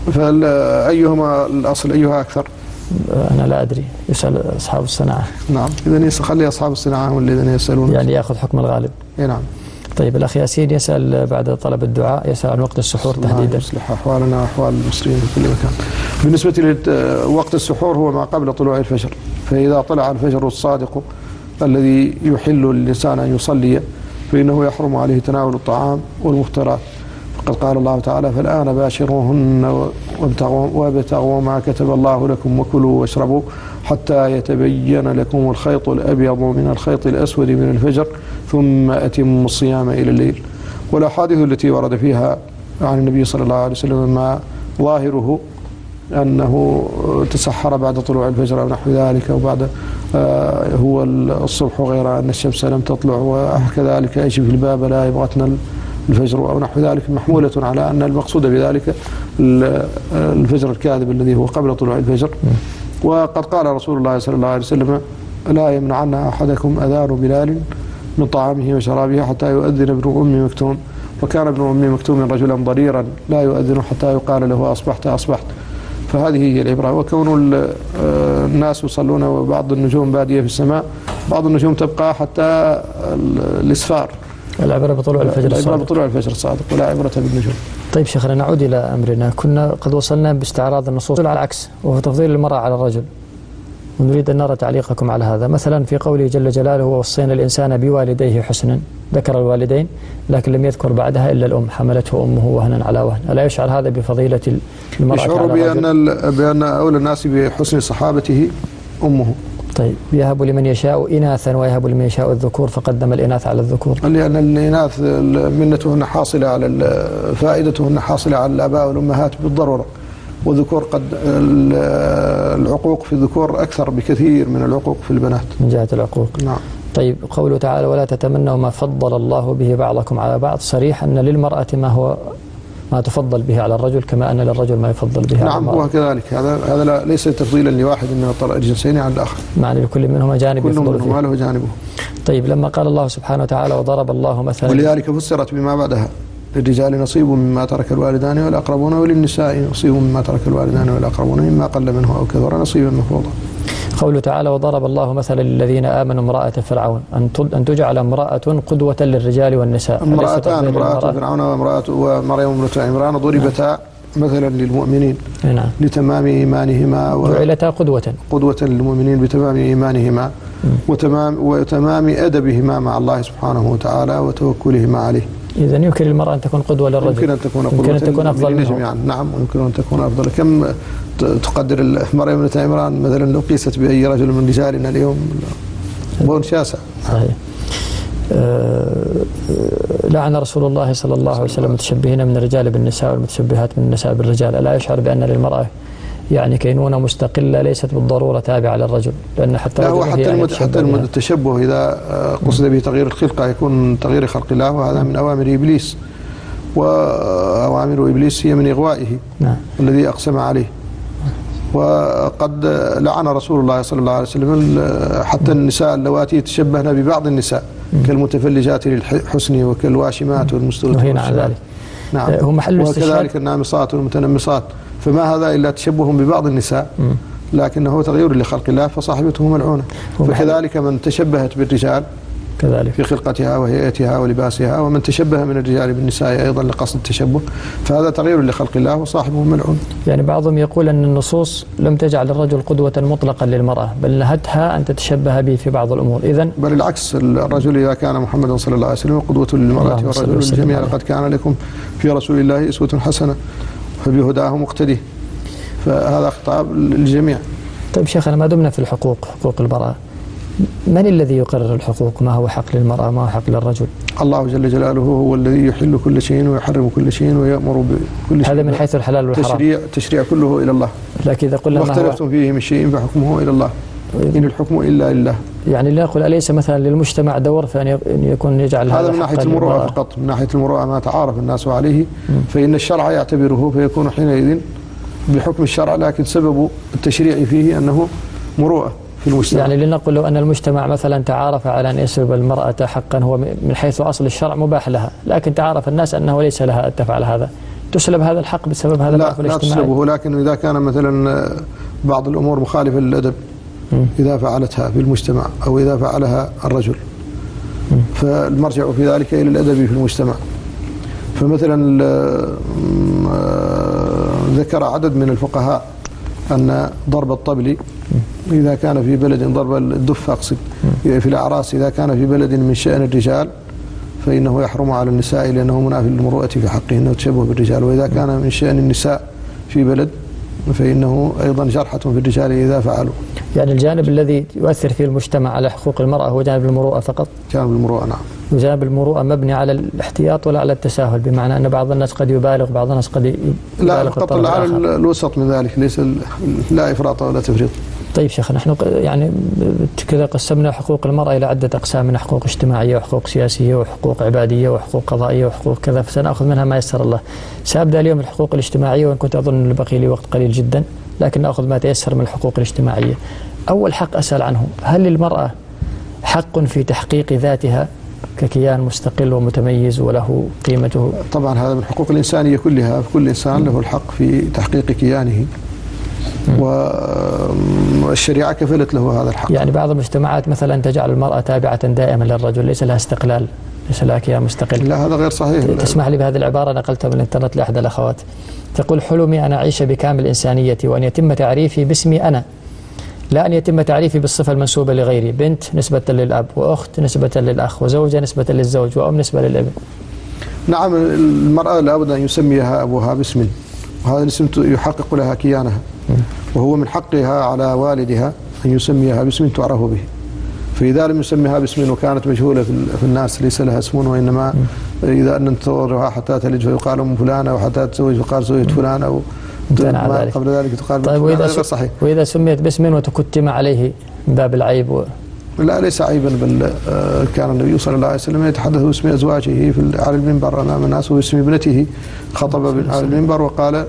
فأيهما الأصل، أيها أكثر؟ أنا لا أدري، يسأل أصحاب الصناعة. نعم، إذن خلي أصحاب الصناعة هم الذين يسألون، يعني يأخذ حكم الغالب. نعم. طيب الأخ ياسين يسأل بعد طلب الدعاء، يسأل عن وقت السحور تحديدا. يصلح أحوالنا وأحوال المصريين في كل مكان. بالنسبة لوقت السحور هو ما قبل طلوع الفجر، فإذا طلع الفجر الصادق الذي يحل للإنسان أن يصلي فإنه يحرم عليه تناول الطعام والمفطرات، فقد قال الله تعالى: فالآن باشروهن وابتغوا ما كتب الله لكم وكلوا واشربوا حتى يتبين لكم الخيط الأبيض من الخيط الأسود من الفجر ثم أتموا الصيام إلى الليل. والأحاديث التي ورد فيها عن النبي صلى الله عليه وسلم ما ظاهره أنه تسحر بعد طلوع الفجر أو نحو ذلك، أو بعد آه هو الصبح غير أن الشمس لم تطلع، وكذلك يجب في الباب لا يبغتنا الفجر أو نحو ذلك، محمولة على أن المقصود بذلك الفجر الكاذب الذي هو قبل طلوع الفجر. وقد قال رسول الله صلى الله عليه وسلم: لا يمنعن أحدكم أذان بلال من طعامه وشرابه حتى يؤذن ابن أم مكتوم، وكان ابن أم مكتوم رجلا ضريرا لا يؤذن حتى يقال له أصبحت أصبحت. فهذه هي العبرة. وكون الناس يصلون وبعض النجوم بادية في السماء، بعض النجوم تبقى حتى الإسفار. العبرة بطلوع الفجر الصادق. العبرة بطلوع الفجر الصادق ولا عبرة بالنجوم. طيب شيخنا، نعود إلى أمرنا. كنا قد وصلنا باستعراض النصوص على العكس، وهو تفضيل المرأة على الرجل، ونريد أن نرى تعليقكم على هذا. مثلا في قوله جل جلاله: ووصينا الإنسان بوالديه حسنا، ذكر الوالدين لكن لم يذكر بعدها إلا الأم، حملته أمه وهنا على وهن. ألا يشعر هذا بفضيلة المرأة على الرجل؟ يشعر بأن, بأن أولى الناس بحسن صحابته أمه. طيب يهب لمن يشاء إناثا ويهب لمن يشاء الذكور، فقدم الإناث على الذكور. لأن الإناث منتهن حاصلة على فائدتهن حاصلة على الآباء والأمهات بالضرورة، والذكور قد العقوق في الذكور أكثر بكثير من العقوق في البنات من جهة العقوق. نعم. طيب قوله تعالى: ولا تتمنوا ما فضل الله به بعضكم على بعض، صريح أن للمرأة ما هو ما تفضل به على الرجل كما أن للرجل ما يفضل به على المرأة. نعم، وكذلك هذا هذا ليس تفضيلا لواحد من الجنسين عن الآخر، معنى لكل منهما جانب كل يفضل منهما له جانبه. طيب لما قال الله سبحانه وتعالى: وضرب الله مثلا، ولذلك فسرت بما بعدها: للرجال نصيب مما ترك الوالدان والأقربون وللنساء نصيب مما ترك الوالدان والأقربون مما قل منه أو كثر نصيبا مفروضا. قوله تعالى: وضرب الله مثلا للذين آمنوا امرأة فرعون، أن تجعل امرأة قدوة للرجال والنساء. امرأتان، امرأة فرعون وامرأة ومريم امرأة عمران ضربتا مثلا للمؤمنين. نعم. لتمام إيمانهما و... جعلتا قدوة قدوة للمؤمنين بتمام إيمانهما وتمام وتمام أدبهما مع الله سبحانه وتعالى وتوكلهما عليه. إذا يمكن للمرأة أن تكون قدوة للرجل، يمكن أن تكون قدوة، يمكن أن تكون أفضل منه. يعني نعم، ويمكن أن تكون أفضل. كم تقدر مريم بنت عمران مثلا لو قيست بأي رجل من رجالنا اليوم بون شاسع. صحيح. أه لعن رسول الله صلى الله عليه وسلم المتشبهين من الرجال بالنساء والمتشبهات من النساء بالرجال. ألا يشعر بأن للمرأة يعني كينونة مستقلة ليست بالضرورة تابعة للرجل؟ لأن حتى لا هو حتى, المت... حتى التشبه إذا قصد به تغيير الخلقة يكون تغيير خلق الله، وهذا من أوامر إبليس، وأوامر إبليس هي من إغوائه. نعم. الذي أقسم عليه. وقد لعن رسول الله صلى الله عليه وسلم حتى النساء اللواتي يتشبهن ببعض النساء كالمتفلجات للحسن وكالواشمات والمستوطنات. عن ذلك. نعم. هو محل وكذلك النامصات والمتنمصات، فما هذا إلا تشبه ببعض النساء. م. لكنه تغيير لخلق الله فصاحبته ملعونة. فكذلك من تشبهت بالرجال كذلك في خلقتها وهيئتها ولباسها، ومن تشبه من الرجال بالنساء أيضا لقصد التشبه، فهذا تغيير لخلق الله وصاحبه ملعون. يعني بعضهم يقول أن النصوص لم تجعل الرجل قدوة مطلقا للمرأة، بل نهتها أن تتشبه به في بعض الأمور. إذن بل العكس، الرجل إذا كان محمد صلى الله عليه وسلم قدوة للمرأة والرجل للجميع، لقد كان لكم في رسول الله أسوة حسنة فبهداه مقتدي، فهذا خطاب للجميع. طيب شيخنا، ما دمنا في الحقوق، حقوق المرأة، من الذي يقرر الحقوق؟ ما هو حق للمرأة ما هو حق للرجل؟ الله جل جلاله هو الذي يحل كل شيء ويحرم كل شيء ويأمر بكل شيء. هذا من حيث الحلال والحرام. تشريع تشريع كله إلى الله. لكن إذا قلنا ما اختلفتم فيه من شيء فحكمه إلى الله، إن الحكم إلا لله. يعني لا نقول أليس مثلا للمجتمع دور فأن يكون يجعل هذا من ناحية المروءة فقط، من ناحية المروءة ما تعارف الناس عليه فإن الشرع يعتبره، فيكون حينئذ بحكم الشرع، لكن سبب التشريع فيه أنه مروءة في المجتمع. يعني لنقول لو أن المجتمع مثلا تعارف على أن يسلب المرأة حقا هو من حيث أصل الشرع مباح لها، لكن تعارف الناس أنه ليس لها أن تفعل هذا، تسلب هذا الحق بسبب هذا الضعف الاجتماعي؟ لا تسلبه، لكن إذا كان مثلا بعض الأمور مخالفة للأدب إذا فعلتها في المجتمع أو إذا فعلها الرجل فالمرجع في ذلك إلى الأدب في المجتمع. فمثلا ذكر عدد من الفقهاء أن ضرب الطبل إذا كان في بلد، ضرب الدف أقصد في الأعراس إذا كان في بلد من شأن الرجال فإنه يحرم على النساء لأنه منافي للمروءة في حقه أنه تشبه بالرجال، وإذا كان من شأن النساء في بلد فإنه أيضا جرحة في الرجال إذا فعلوا. يعني الجانب الذي يؤثر فيه المجتمع على حقوق المرأة هو جانب المروءة فقط؟ جانب المروءة نعم. وجانب المروءة مبني على الاحتياط ولا على التساهل، بمعنى أن بعض الناس قد يبالغ، بعض الناس قد يبالغ. لا فقط على الوسط من ذلك، ليس لا إفراط ولا تفريط. طيب شيخ، نحن يعني كذا قسمنا حقوق المرأة إلى عدة أقسام، من حقوق اجتماعية وحقوق سياسية وحقوق عبادية وحقوق قضائية وحقوق كذا، فسنأخذ منها ما يسر الله. سأبدأ اليوم الحقوق الاجتماعية، وإن كنت أظن بقي لي وقت قليل جدا، لكن نأخذ ما تيسر من الحقوق الاجتماعية. أول حق أسأل عنه، هل للمرأة حق في تحقيق ذاتها ككيان مستقل ومتميز وله قيمته؟ طبعا هذا من الحقوق الإنسانية كلها، كل إنسان له الحق في تحقيق كيانه، والشريعة كفلت له هذا الحق. يعني بعض المجتمعات مثلا تجعل المرأة تابعة دائما للرجل، ليس لها استقلال، ليس لها كيان مستقل. لا هذا غير صحيح. تسمح لي بهذه العبارة، نقلتها من الانترنت لأحد الأخوات، تقول: حلمي أن أعيش بكامل إنسانيتي وأن يتم تعريفي باسمي أنا، لا أن يتم تعريفي بالصفة المنسوبة لغيري، بنت نسبة للأب، وأخت نسبة للأخ، وزوجة نسبة للزوج، وأم نسبة للابن. نعم، المرأة لابد أن يسميها أبوها باسم، وهذا الاسم يحقق لها كيانها، وهو من حقها على والدها أن يسميها باسم تعرف به. فإذا لم يسميها باسم وكانت مجهولة في الناس ليس لها اسم، وإنما إذا أن تنتظرها حتى تلد فيقال أم فلانة، وحتى تزوج فقال زوجة فلان، أو قبل ذلك تقال. طيب وإذا, صحيح. وإذا سميت باسم وتكتم عليه من باب العيب و... لا ليس عيبا، بل كان النبي صلى الله عليه وسلم يتحدث باسم أزواجه على المنبر أمام الناس، وباسم ابنته خطب على المنبر وقال: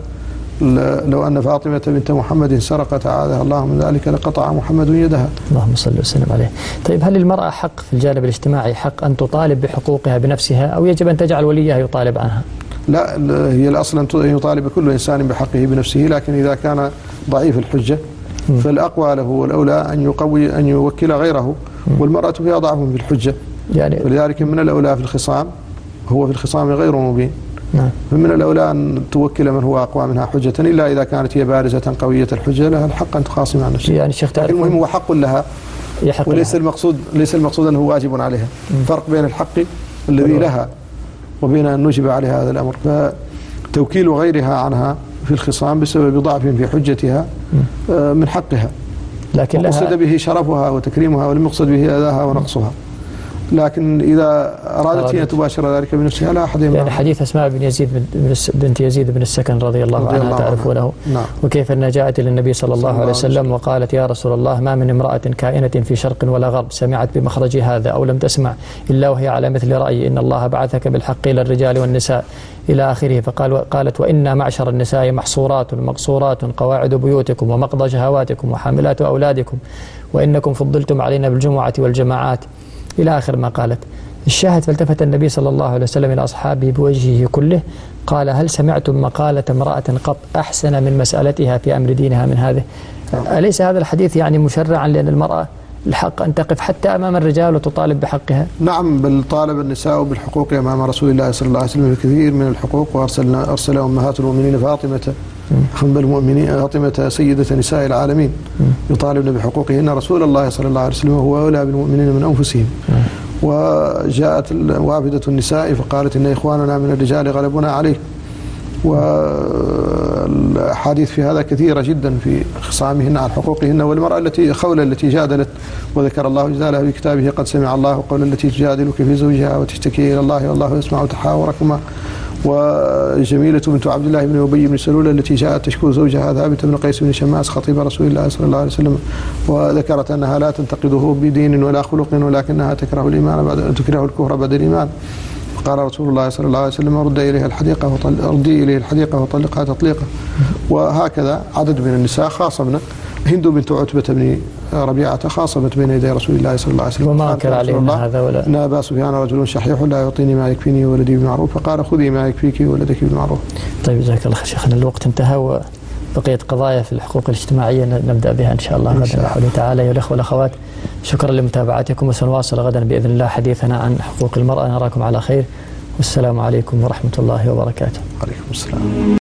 لو أن فاطمة بنت محمد سرقت أعاذها الله من ذلك لقطع محمد يدها. اللهم صل وسلم عليه. طيب هل للمرأة حق في الجانب الاجتماعي، حق أن تطالب بحقوقها بنفسها، أو يجب أن تجعل وليها يطالب عنها؟ لا، هي الأصل أن يطالب كل إنسان بحقه بنفسه، لكن إذا كان ضعيف الحجة فالأقوى له والأولى أن يقوي أن يوكل غيره، والمرأة فيها ضعف في الحجة، يعني فلذلك من الأولى في الخصام، هو في الخصام غير مبين. نعم. فمن الأولى أن توكل من هو أقوى منها حجة، إلا إذا كانت هي بارزة قوية الحجة لها الحق أن تخاصم عن نفسها. يعني شيخ تعرف، المهم هو حق لها، وليس لها. المقصود ليس المقصود أنه واجب عليها. مم. فرق بين الحق الذي لها وبين أن نجب عليها هذا الأمر. فتوكيل غيرها عنها في الخصام بسبب ضعف في حجتها من حقها، لكن وقصد به شرفها وتكريمها، ولم يقصد به أذاها ونقصها. لكن إذا أرادت أن تباشر ذلك بنفسها لا أحد يمنعها. يعني حديث أسماء بن يزيد بنت يزيد بن السكن رضي الله عنها تعرفونه. نعم. وكيف أنها جاءت إلى النبي صلى الله عليه وسلم وقالت: يا رسول الله، ما من امرأة كائنة في شرق ولا غرب سمعت بمخرج هذا أو لم تسمع إلا وهي على مثل رأيي، إن الله بعثك بالحق إلى الرجال والنساء إلى آخره. فقال قالت: وإنا معشر النساء محصورات مقصورات، قواعد بيوتكم ومقضى شهواتكم وحاملات أولادكم، وإنكم فضلتم علينا بالجمعة والجماعات، إلى آخر ما قالت. الشاهد: فالتفت النبي صلى الله عليه وسلم إلى أصحابه بوجهه كله قال: هل سمعتم مقالة امرأة قط أحسن من مسألتها في أمر دينها من هذه؟ أليس هذا الحديث يعني مشرعا لأن المرأة الحق أن تقف حتى أمام الرجال وتطالب بحقها؟ نعم، بل طالب النساء بالحقوق أمام رسول الله صلى الله عليه وسلم الكثير من الحقوق، وأرسلنا أرسل أمهات المؤمنين فاطمة أم المؤمنين فاطمة سيدة نساء العالمين يطالبن بحقوقهن رسول الله صلى الله عليه وسلم وهو أولى بالمؤمنين من أنفسهم. وجاءت وافدة النساء فقالت إن إخواننا من الرجال غلبنا عليه، والأحاديث في هذا كثيرة جدا في خصامهن عن حقوقهن. والمرأة التي خولة التي جادلت وذكر الله جدالها في كتابه قد سمع الله قول التي تجادلك في زوجها وتشتكي إلى الله والله يسمع تحاوركما. وجميلة بنت عبد الله بن أبي بن سلول التي جاءت تشكو زوجها ثابت بن قيس بن شماس خطيب رسول الله صلى الله عليه وسلم، وذكرت أنها لا تنتقده بدين ولا خلق ولكنها تكره الإيمان بعد تكره الكفر بعد الإيمان. قال رسول الله صلى الله عليه وسلم رد إليها الحديقة ردي إليه الحديقة وطلقها تطليقا. وهكذا عدد من النساء خاصمنا. هند بنت عتبة بن ربيعة خاصمت بين يدي رسول الله صلى الله عليه وسلم وما أنكر علينا هذا ولا إن أبا سفيان رجل شحيح لا يعطيني ما يكفيني وولدي بالمعروف، فقال خذي ما يكفيك وولدك بالمعروف. طيب جزاك الله خير شيخنا، الوقت انتهى وبقيت قضايا في الحقوق الاجتماعية نبدأ بها إن شاء الله غدا بحوله تعالى. يا الأخوة والأخوات شكرا لمتابعتكم، وسنواصل غدا بإذن الله حديثنا عن حقوق المرأة. نراكم على خير والسلام عليكم ورحمة الله وبركاته. عليكم السلام.